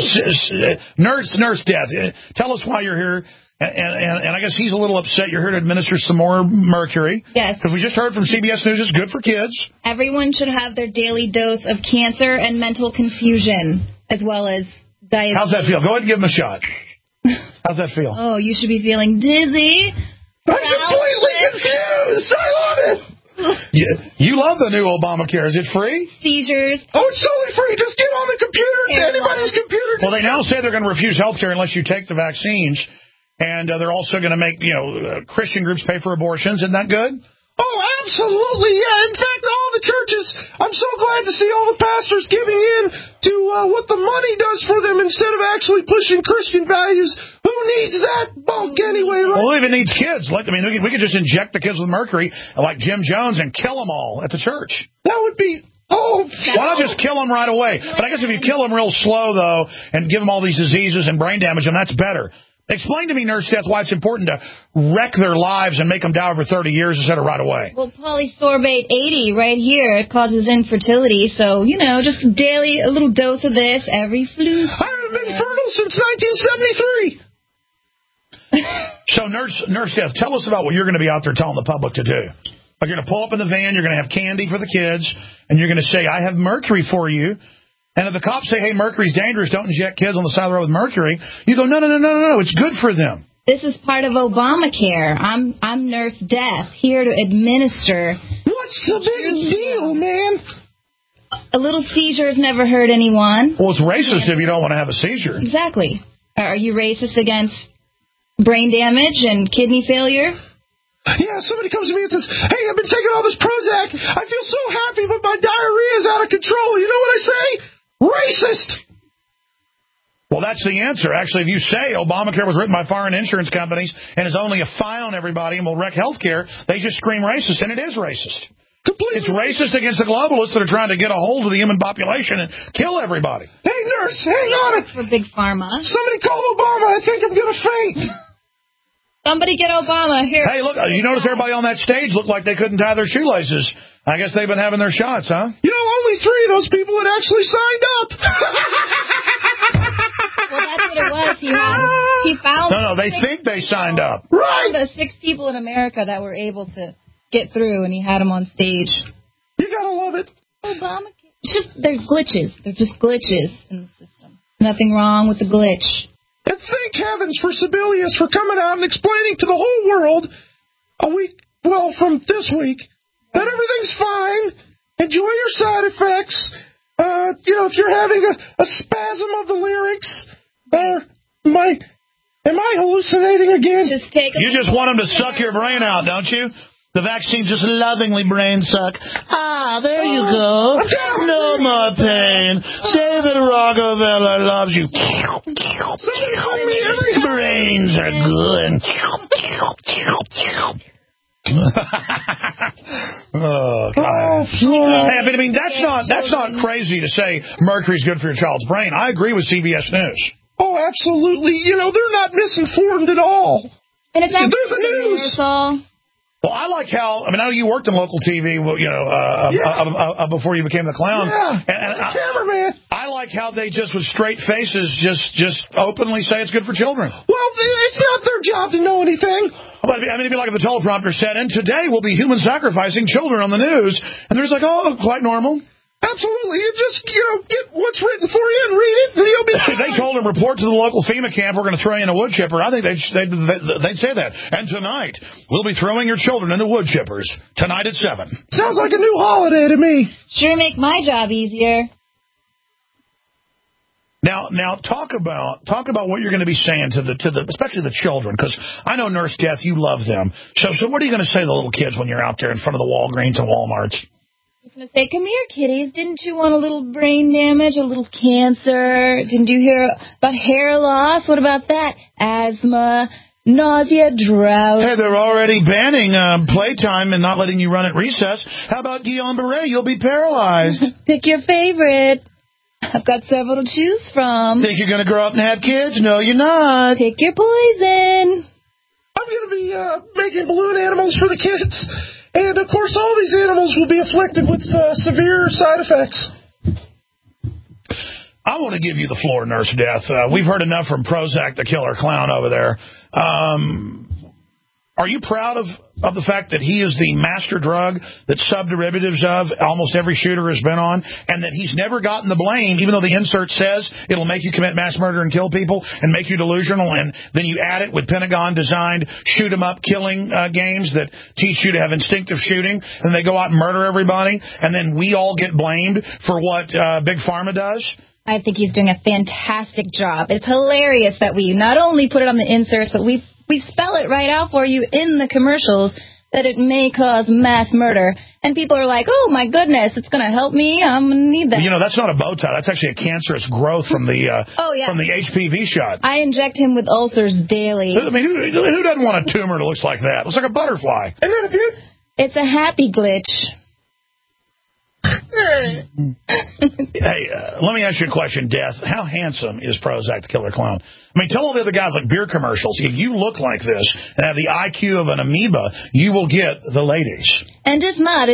Nurse Death. Tell us why you're here. And I guess he's a little upset you're here to administer some more mercury. Yes. Because we just heard from CBS News it's good for kids. Everyone should have their daily dose of cancer and mental confusion, as well as diabetes. How's that feel? Go ahead and give him a shot. How's that feel? Oh, you should be feeling dizzy. I'm completely confused. I love it. You love the new Obamacare. Is it free? Seizures. Oh, it's totally free. Just get on the computer. Anybody's computer. Well, they now say they're going to refuse health care unless you take the vaccines. And they're also going to make, Christian groups pay for abortions. Isn't that good? Oh, absolutely, yeah. In fact, all the churches I'm so glad to see all the pastors giving in to what the money does for them instead of actually pushing Christian values. Who needs that bunk anyway, right? Well, who even needs kids? I mean, we could just inject the kids with mercury like Jim Jones and kill them all at the church. That would be... why not just kill them right away? But I guess if you kill them real slow, though, and give them all these diseases and brain damage, then that's better. Explain to me, Nurse Death, why it's important to wreck their lives and make them die over 30 years instead of right away. Well, polysorbate 80 right here causes infertility, so, just daily, a little dose of this every flu. I haven't been fertile since 1973. So, Nurse Death, tell us about what you're going to be out there telling the public to do. You're going to pull up in the van, you're going to have candy for the kids, and you're going to say, I have mercury for you. And if the cops say, hey, mercury's dangerous, don't inject kids on the side of the road with mercury, you go, no, it's good for them. This is part of Obamacare. I'm Nurse Death, here to administer. What's the big deal, man? A little seizure has never hurt anyone. Well, it's racist if you don't want to have a seizure. Exactly. Are you racist against brain damage and kidney failure? Yeah, somebody comes to me and says, hey, I've been taking all this Prozac. I feel so happy, but my diarrhea is out of control. You know what I say? Racist! Well, that's the answer. Actually, if you say Obamacare was written by foreign insurance companies and is only a fine on everybody and will wreck health care, they just scream racist, and it is racist. Completely. It's racist against the globalists that are trying to get a hold of the human population and kill everybody. Hey, nurse, hang on. For Big Pharma. Somebody call Obama. I think I'm going to faint. Somebody get Obama here. Hey, look, you notice everybody on that stage looked like they couldn't tie their shoelaces. I guess they've been having their shots, huh? Only 3 of those people had actually signed up. Well, that's what it was. He found... No, they think they signed up. Right. The 6 people in America that were able to get through, and he had them on stage. You gotta love it. Obamacare. They're glitches. They're just glitches in the system. Nothing wrong with the glitch. And thank heavens for Sebelius for coming out and explaining to the whole world from this week, that everything's fine. Enjoy your side effects. If you're having a spasm of the larynx, am I hallucinating again? You just want them to suck your brain out, don't you? The vaccine just lovingly brain suck. There you go. No more pain. David Rockefeller loves you. Brains are good. Oh, God. Hey, I mean, that's not crazy to say mercury's good for your child's brain. I agree with CBS News. Oh, absolutely. They're not misinformed at all. And it's not the news. Well, I like how, I know you worked in local TV, before you became the clown. Yeah, and cameraman. I like how they just, with straight faces, just openly say it's good for children. Well, it's not their job to know anything. But, it'd be like if the teleprompter said, and today we'll be human sacrificing children on the news. And they're just like, oh, quite normal. Absolutely. You just, get what's written for you and read it, and you'll be fine. They told him, report to the local FEMA camp, we're going to throw you in a wood chipper. I think they'd say that. And tonight, we'll be throwing your children into wood chippers. Tonight at 7. Sounds like a new holiday to me. Sure make my job easier. Now talk about what you're going to be saying to the especially the children, because I know Nurse Death, you love them. So what are you going to say to the little kids when you're out there in front of the Walgreens and Walmarts? I was going to say, come here, kiddies. Didn't you want a little brain damage, a little cancer? Didn't you hear about hair loss? What about that? Asthma, nausea, drought. Hey, they're already banning playtime and not letting you run at recess. How about Guillain-Barré? You'll be paralyzed. Pick your favorite. I've got several to choose from. Think you're going to grow up and have kids? No, you're not. Pick your poison. I'm going to be making balloon animals for the kids. And, of course, all these animals will be afflicted with severe side effects. I want to give you the floor, Nurse Death. We've heard enough from Prozac, the killer clown over there. Are you proud of the fact that he is the master drug that subderivatives of almost every shooter has been on, and that he's never gotten the blame, even though the insert says it'll make you commit mass murder and kill people and make you delusional, and then you add it with Pentagon-designed shoot-'em-up killing games that teach you to have instinctive shooting, and they go out and murder everybody, and then we all get blamed for what Big Pharma does? I think he's doing a fantastic job. It's hilarious that we not only put it on the inserts, but we spell it right out for you in the commercials that it may cause mass murder. And people are like, oh, my goodness, it's going to help me. I'm going to need that. You know, that's not a bow tie. That's actually a cancerous growth from the from the HPV shot. I inject him with ulcers daily. I mean, who doesn't want a tumor that looks like that? It looks like a butterfly. Isn't that a beaut? It's a happy glitch. Hey, let me ask you a question, Death. How handsome is Prozac the Killer Clown? I mean, tell all the other guys like beer commercials, if you look like this and have the IQ of an amoeba, you will get the ladies. And if not,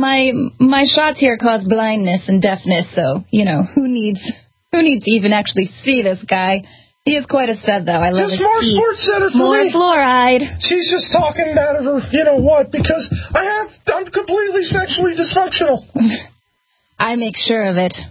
my shots here cause blindness and deafness, so, you know, who needs to even actually see this guy? He is quite a stud, though. I love his more teeth. Sports Center for more me. fluoride. She's just talking it out of her, you know what, because I'm completely sexually dysfunctional. I make sure of it.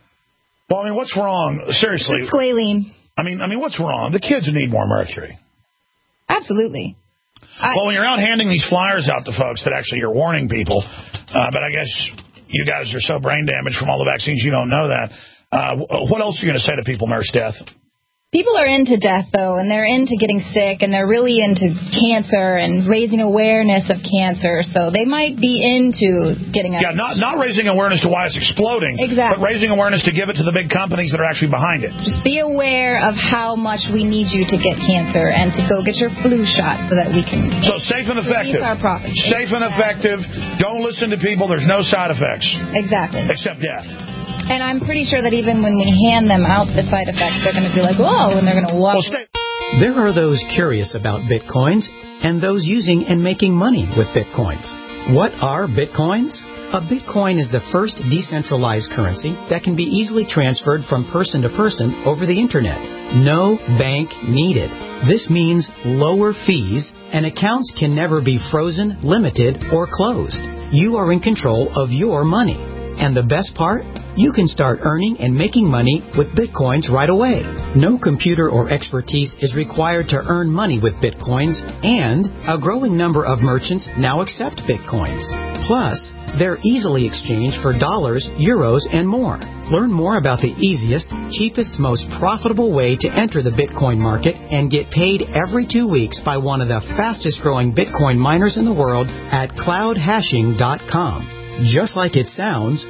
Well, I mean, what's wrong? Seriously. It's squalene. I mean, what's wrong? The kids need more mercury. Absolutely. Well, when you're out handing these flyers out to folks that actually you're warning people, but I guess you guys are so brain damaged from all the vaccines you don't know that. What else are you going to say to people, Nurse Death? People are into death, though, and they're into getting sick, and they're really into cancer and raising awareness of cancer, so they might be into getting... Yeah, not raising awareness to why it's exploding, exactly, but raising awareness to give it to the big companies that are actually behind it. Just be aware of how much we need you to get cancer and to go get your flu shot so that we can... So safe and effective. Our profits. Safe and effective. Don't listen to people. There's no side effects. Exactly. Except death. And I'm pretty sure that even when we hand them out the side effects, they're going to be like, whoa, and they're going to walk. There are those curious about Bitcoins and those using and making money with Bitcoins. What are Bitcoins? A Bitcoin is the first decentralized currency that can be easily transferred from person to person over the Internet. No bank needed. This means lower fees, and accounts can never be frozen, limited, or closed. You are in control of your money. And the best part? You can start earning and making money with Bitcoins right away. No computer or expertise is required to earn money with Bitcoins, and a growing number of merchants now accept Bitcoins. Plus, they're easily exchanged for dollars, euros, and more. Learn more about the easiest, cheapest, most profitable way to enter the Bitcoin market and get paid every 2 weeks by one of the fastest growing Bitcoin miners in the world at cloudhashing.com. Just like it sounds,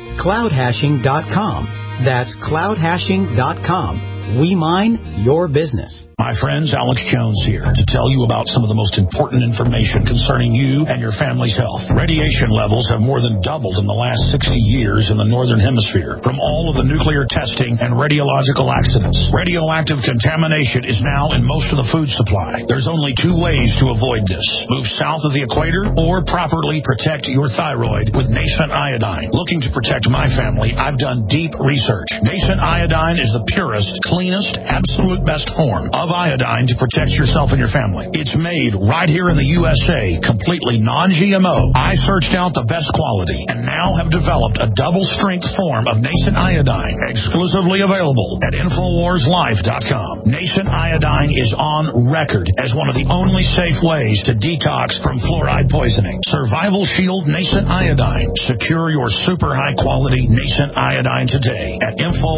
cloudhashing.com. That's cloudhashing.com. We mine your business. My friends, Alex Jones here to tell you about some of the most important information concerning you and your family's health. Radiation levels have more than doubled in the last 60 years in the Northern Hemisphere from all of the nuclear testing and radiological accidents. Radioactive contamination is now in most of the food supply. There's only two ways to avoid this. Move south of the equator or properly protect your thyroid with Nascent Iodine. Looking to protect my family, I've done deep research. Nascent Iodine is the purest, cleanest, absolute best form of iodine to protect yourself and your family. It's made right here in the USA, completely non-GMO. I searched out the best quality and now have developed a double-strength form of Nascent Iodine, exclusively available at InfoWarsLife.com. Nascent Iodine is on record as one of the only safe ways to detox from fluoride poisoning. Survival Shield Nascent Iodine. Secure your super high-quality Nascent Iodine today at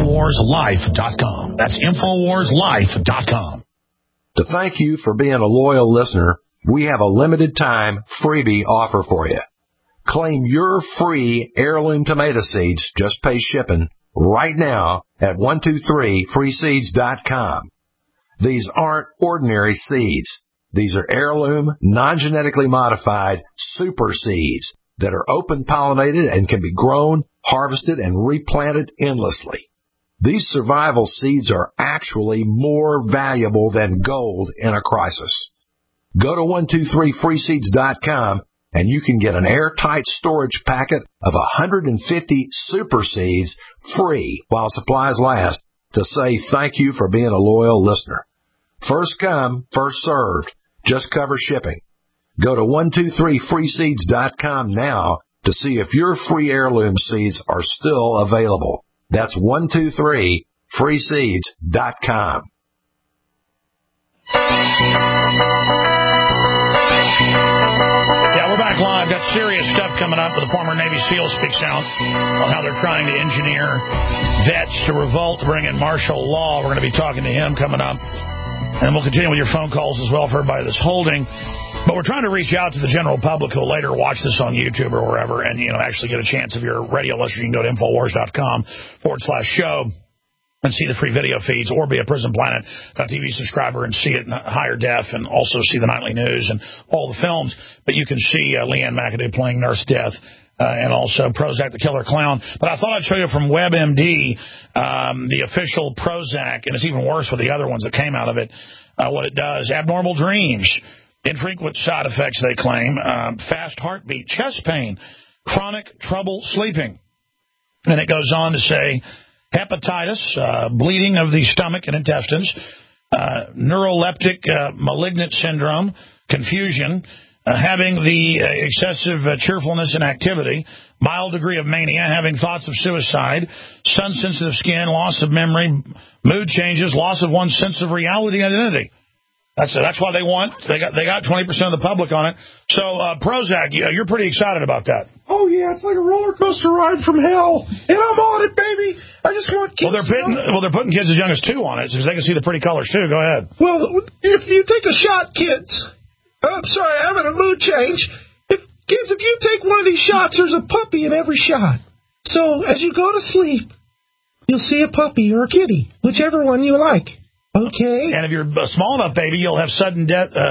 InfoWarsLife.com. That's InfoWarsLife.com. To thank you for being a loyal listener, we have a limited time freebie offer for you. Claim your free heirloom tomato seeds, just pay shipping, right now at 123freeseeds.com. These aren't ordinary seeds. These are heirloom, non-genetically modified super seeds that are open pollinated and can be grown, harvested, and replanted endlessly. These survival seeds are actually more valuable than gold in a crisis. Go to 123freeseeds.com and you can get an airtight storage packet of 150 super seeds free while supplies last to say thank you for being a loyal listener. First come, first served. Just cover shipping. Go to 123freeseeds.com now to see if your free heirloom seeds are still available. That's 123freeseeds.com. Yeah, we're back live. Got serious stuff coming up. The former Navy SEAL speaks out on how they're trying to engineer vets to revolt to bring in martial law. We're going to be talking to him coming up. And we'll continue with your phone calls as well for everybody that's holding. But we're trying to reach out to the general public who will later watch this on YouTube or wherever and, actually get a chance. If you're a radio listener, you can go to Infowars.com/show and see the free video feeds, or be a PrisonPlanet.tv subscriber and see it in higher def, and also see the nightly news and all the films. But you can see Leanne McAdoo playing Nurse Death. And also Prozac the Killer Clown. But I thought I'd show you from WebMD, the official Prozac, and it's even worse with the other ones that came out of it, what it does. Abnormal dreams, infrequent side effects, they claim, fast heartbeat, chest pain, chronic trouble sleeping. And it goes on to say hepatitis, bleeding of the stomach and intestines, neuroleptic malignant syndrome, confusion, having the excessive cheerfulness and activity, mild degree of mania, having thoughts of suicide, sun-sensitive skin, loss of memory, mood changes, loss of one's sense of reality and identity. That's why they got 20% of the public on it. So, Prozac, you're pretty excited about that. Oh, yeah, it's like a roller coaster ride from hell. And I'm on it, baby. I just want kids. Well, they're putting kids as young as 2 on it, so they can see the pretty colors, too. Go ahead. Well, if you take a shot, kids... I'm sorry, I'm having a mood change. If you take one of these shots, there's a puppy in every shot. So as you go to sleep, you'll see a puppy or a kitty, whichever one you like. Okay. And if you're a small enough baby, you'll have sudden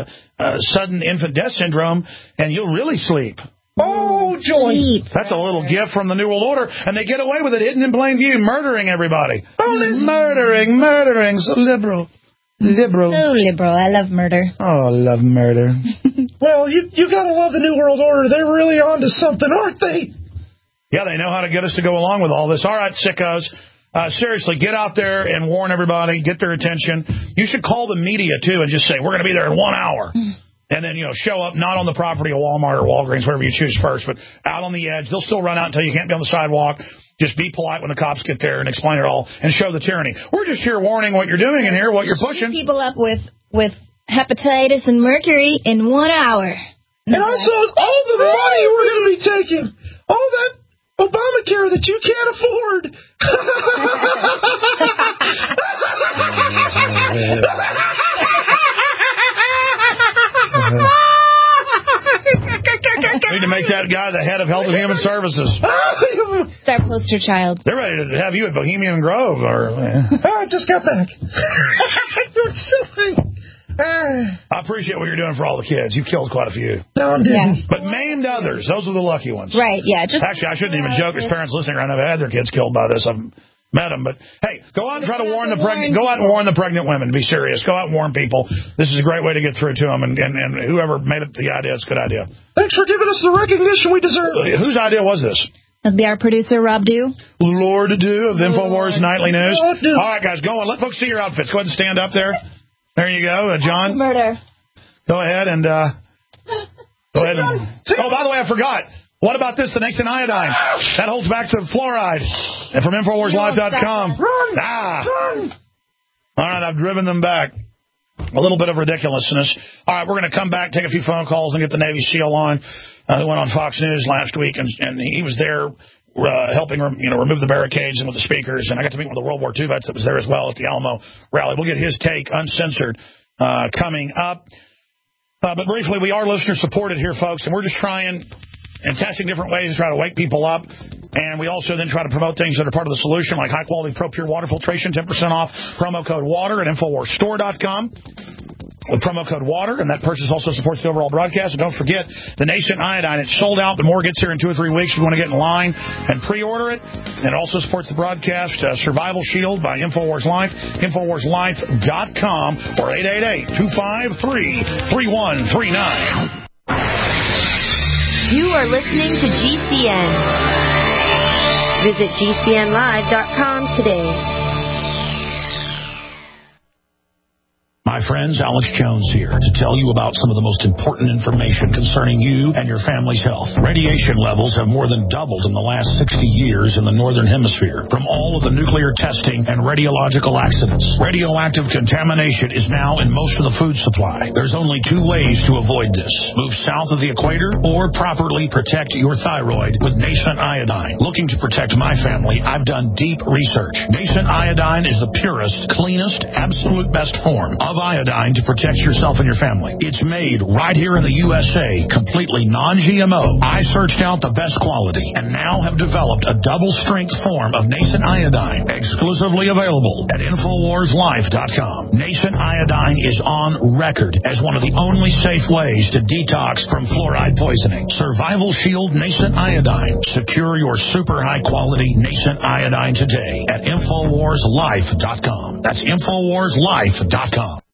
infant death syndrome, and you'll really sleep. Oh, joy. That's a little gift from the New World Order, and they get away with it hidden in plain view, murdering everybody. Murdering, so liberal. Liberal. So liberal. I love murder. Oh, I love murder. Well, you got to love the New World Order. They're really on to something, aren't they? Yeah, they know how to get us to go along with all this. All right, sickos. Seriously, get out there and warn everybody. Get their attention. You should call the media, too, and just say, we're going to be there in 1 hour. And then, show up not on the property of Walmart or Walgreens, whatever you choose first, but out on the edge. They'll still run out until you can't be on the sidewalk. Just be polite when the cops get there and explain it all and show the tyranny. We're just here warning what you're doing in here, what you're pushing. People up with hepatitis and mercury in 1 hour. And also, all the money we're going to be taking, all that Obamacare that you can't afford. Need to make that guy the head of Health and Human Services. It's our poster child. They're ready to have you at Bohemian Grove. I just got back. I appreciate what you're doing for all the kids. You killed quite a few. No, I'm dizzy. But maimed others. Those are the lucky ones. Right, yeah. Actually, I shouldn't even joke. There's parents listening right now that had their kids killed by this. I've met them. But, hey, go out and try to warn the pregnant. Go out and warn the pregnant women. Be serious. Go out and warn people. This is a great way to get through to them. And whoever made up the idea, it's a good idea. Thanks for giving us the recognition we deserve. Whose idea was this? That'd be our producer, Rob Dew. Lord Dew of the InfoWars Nightly News. All right, guys, go on. Let folks see your outfits. Go ahead and stand up there. There you go, John. Murder. Go ahead and oh, by the way, I forgot. What about this? The Nascent Iodine. That holds back the fluoride. And from InfoWarsLive.com. Run! All right, I've driven them back. A little bit of ridiculousness. All right, we're going to come back, take a few phone calls, and get the Navy SEAL on. Who went on Fox News last week, and he was there helping remove the barricades and with the speakers. And I got to meet one of the World War II vets that was there as well at the Alamo rally. We'll get his take uncensored coming up. But briefly, we are listener-supported here, folks, and we're just trying and testing different ways to try to wake people up. And we also then try to promote things that are part of the solution, like high-quality ProPure water filtration, 10% off, promo code WATER at InfoWarsStore.com. With promo code WATER, and that purchase also supports the overall broadcast. And don't forget, the Nascent Iodine, it's sold out, but more gets here in 2 or 3 weeks. If you want to get in line and pre-order it. And it also supports the broadcast, Survival Shield by InfoWars Life, InfoWarsLife.com, or 888-253-3139. You are listening to GCN. Visit GCNlive.com today. My friends, Alex Jones here to tell you about some of the most important information concerning you and your family's health. Radiation levels have more than doubled in the last 60 years in the Northern Hemisphere from all of the nuclear testing and radiological accidents. Radioactive contamination is now in most of the food supply. There's only 2 ways to avoid this. Move south of the equator or properly protect your thyroid with Nascent Iodine. Looking to protect my family, I've done deep research. Nascent Iodine is the purest, cleanest, absolute best form of of iodine to protect yourself and your family. It's made right here in the USA, completely non-GMO. I searched out the best quality and now have developed a double-strength form of nascent iodine, exclusively available at InfoWarsLife.com. Nascent iodine is on record as one of the only safe ways to detox from fluoride poisoning. Survival Shield Nascent Iodine. Secure your super high-quality nascent iodine today at InfoWarsLife.com. That's InfoWarsLife.com.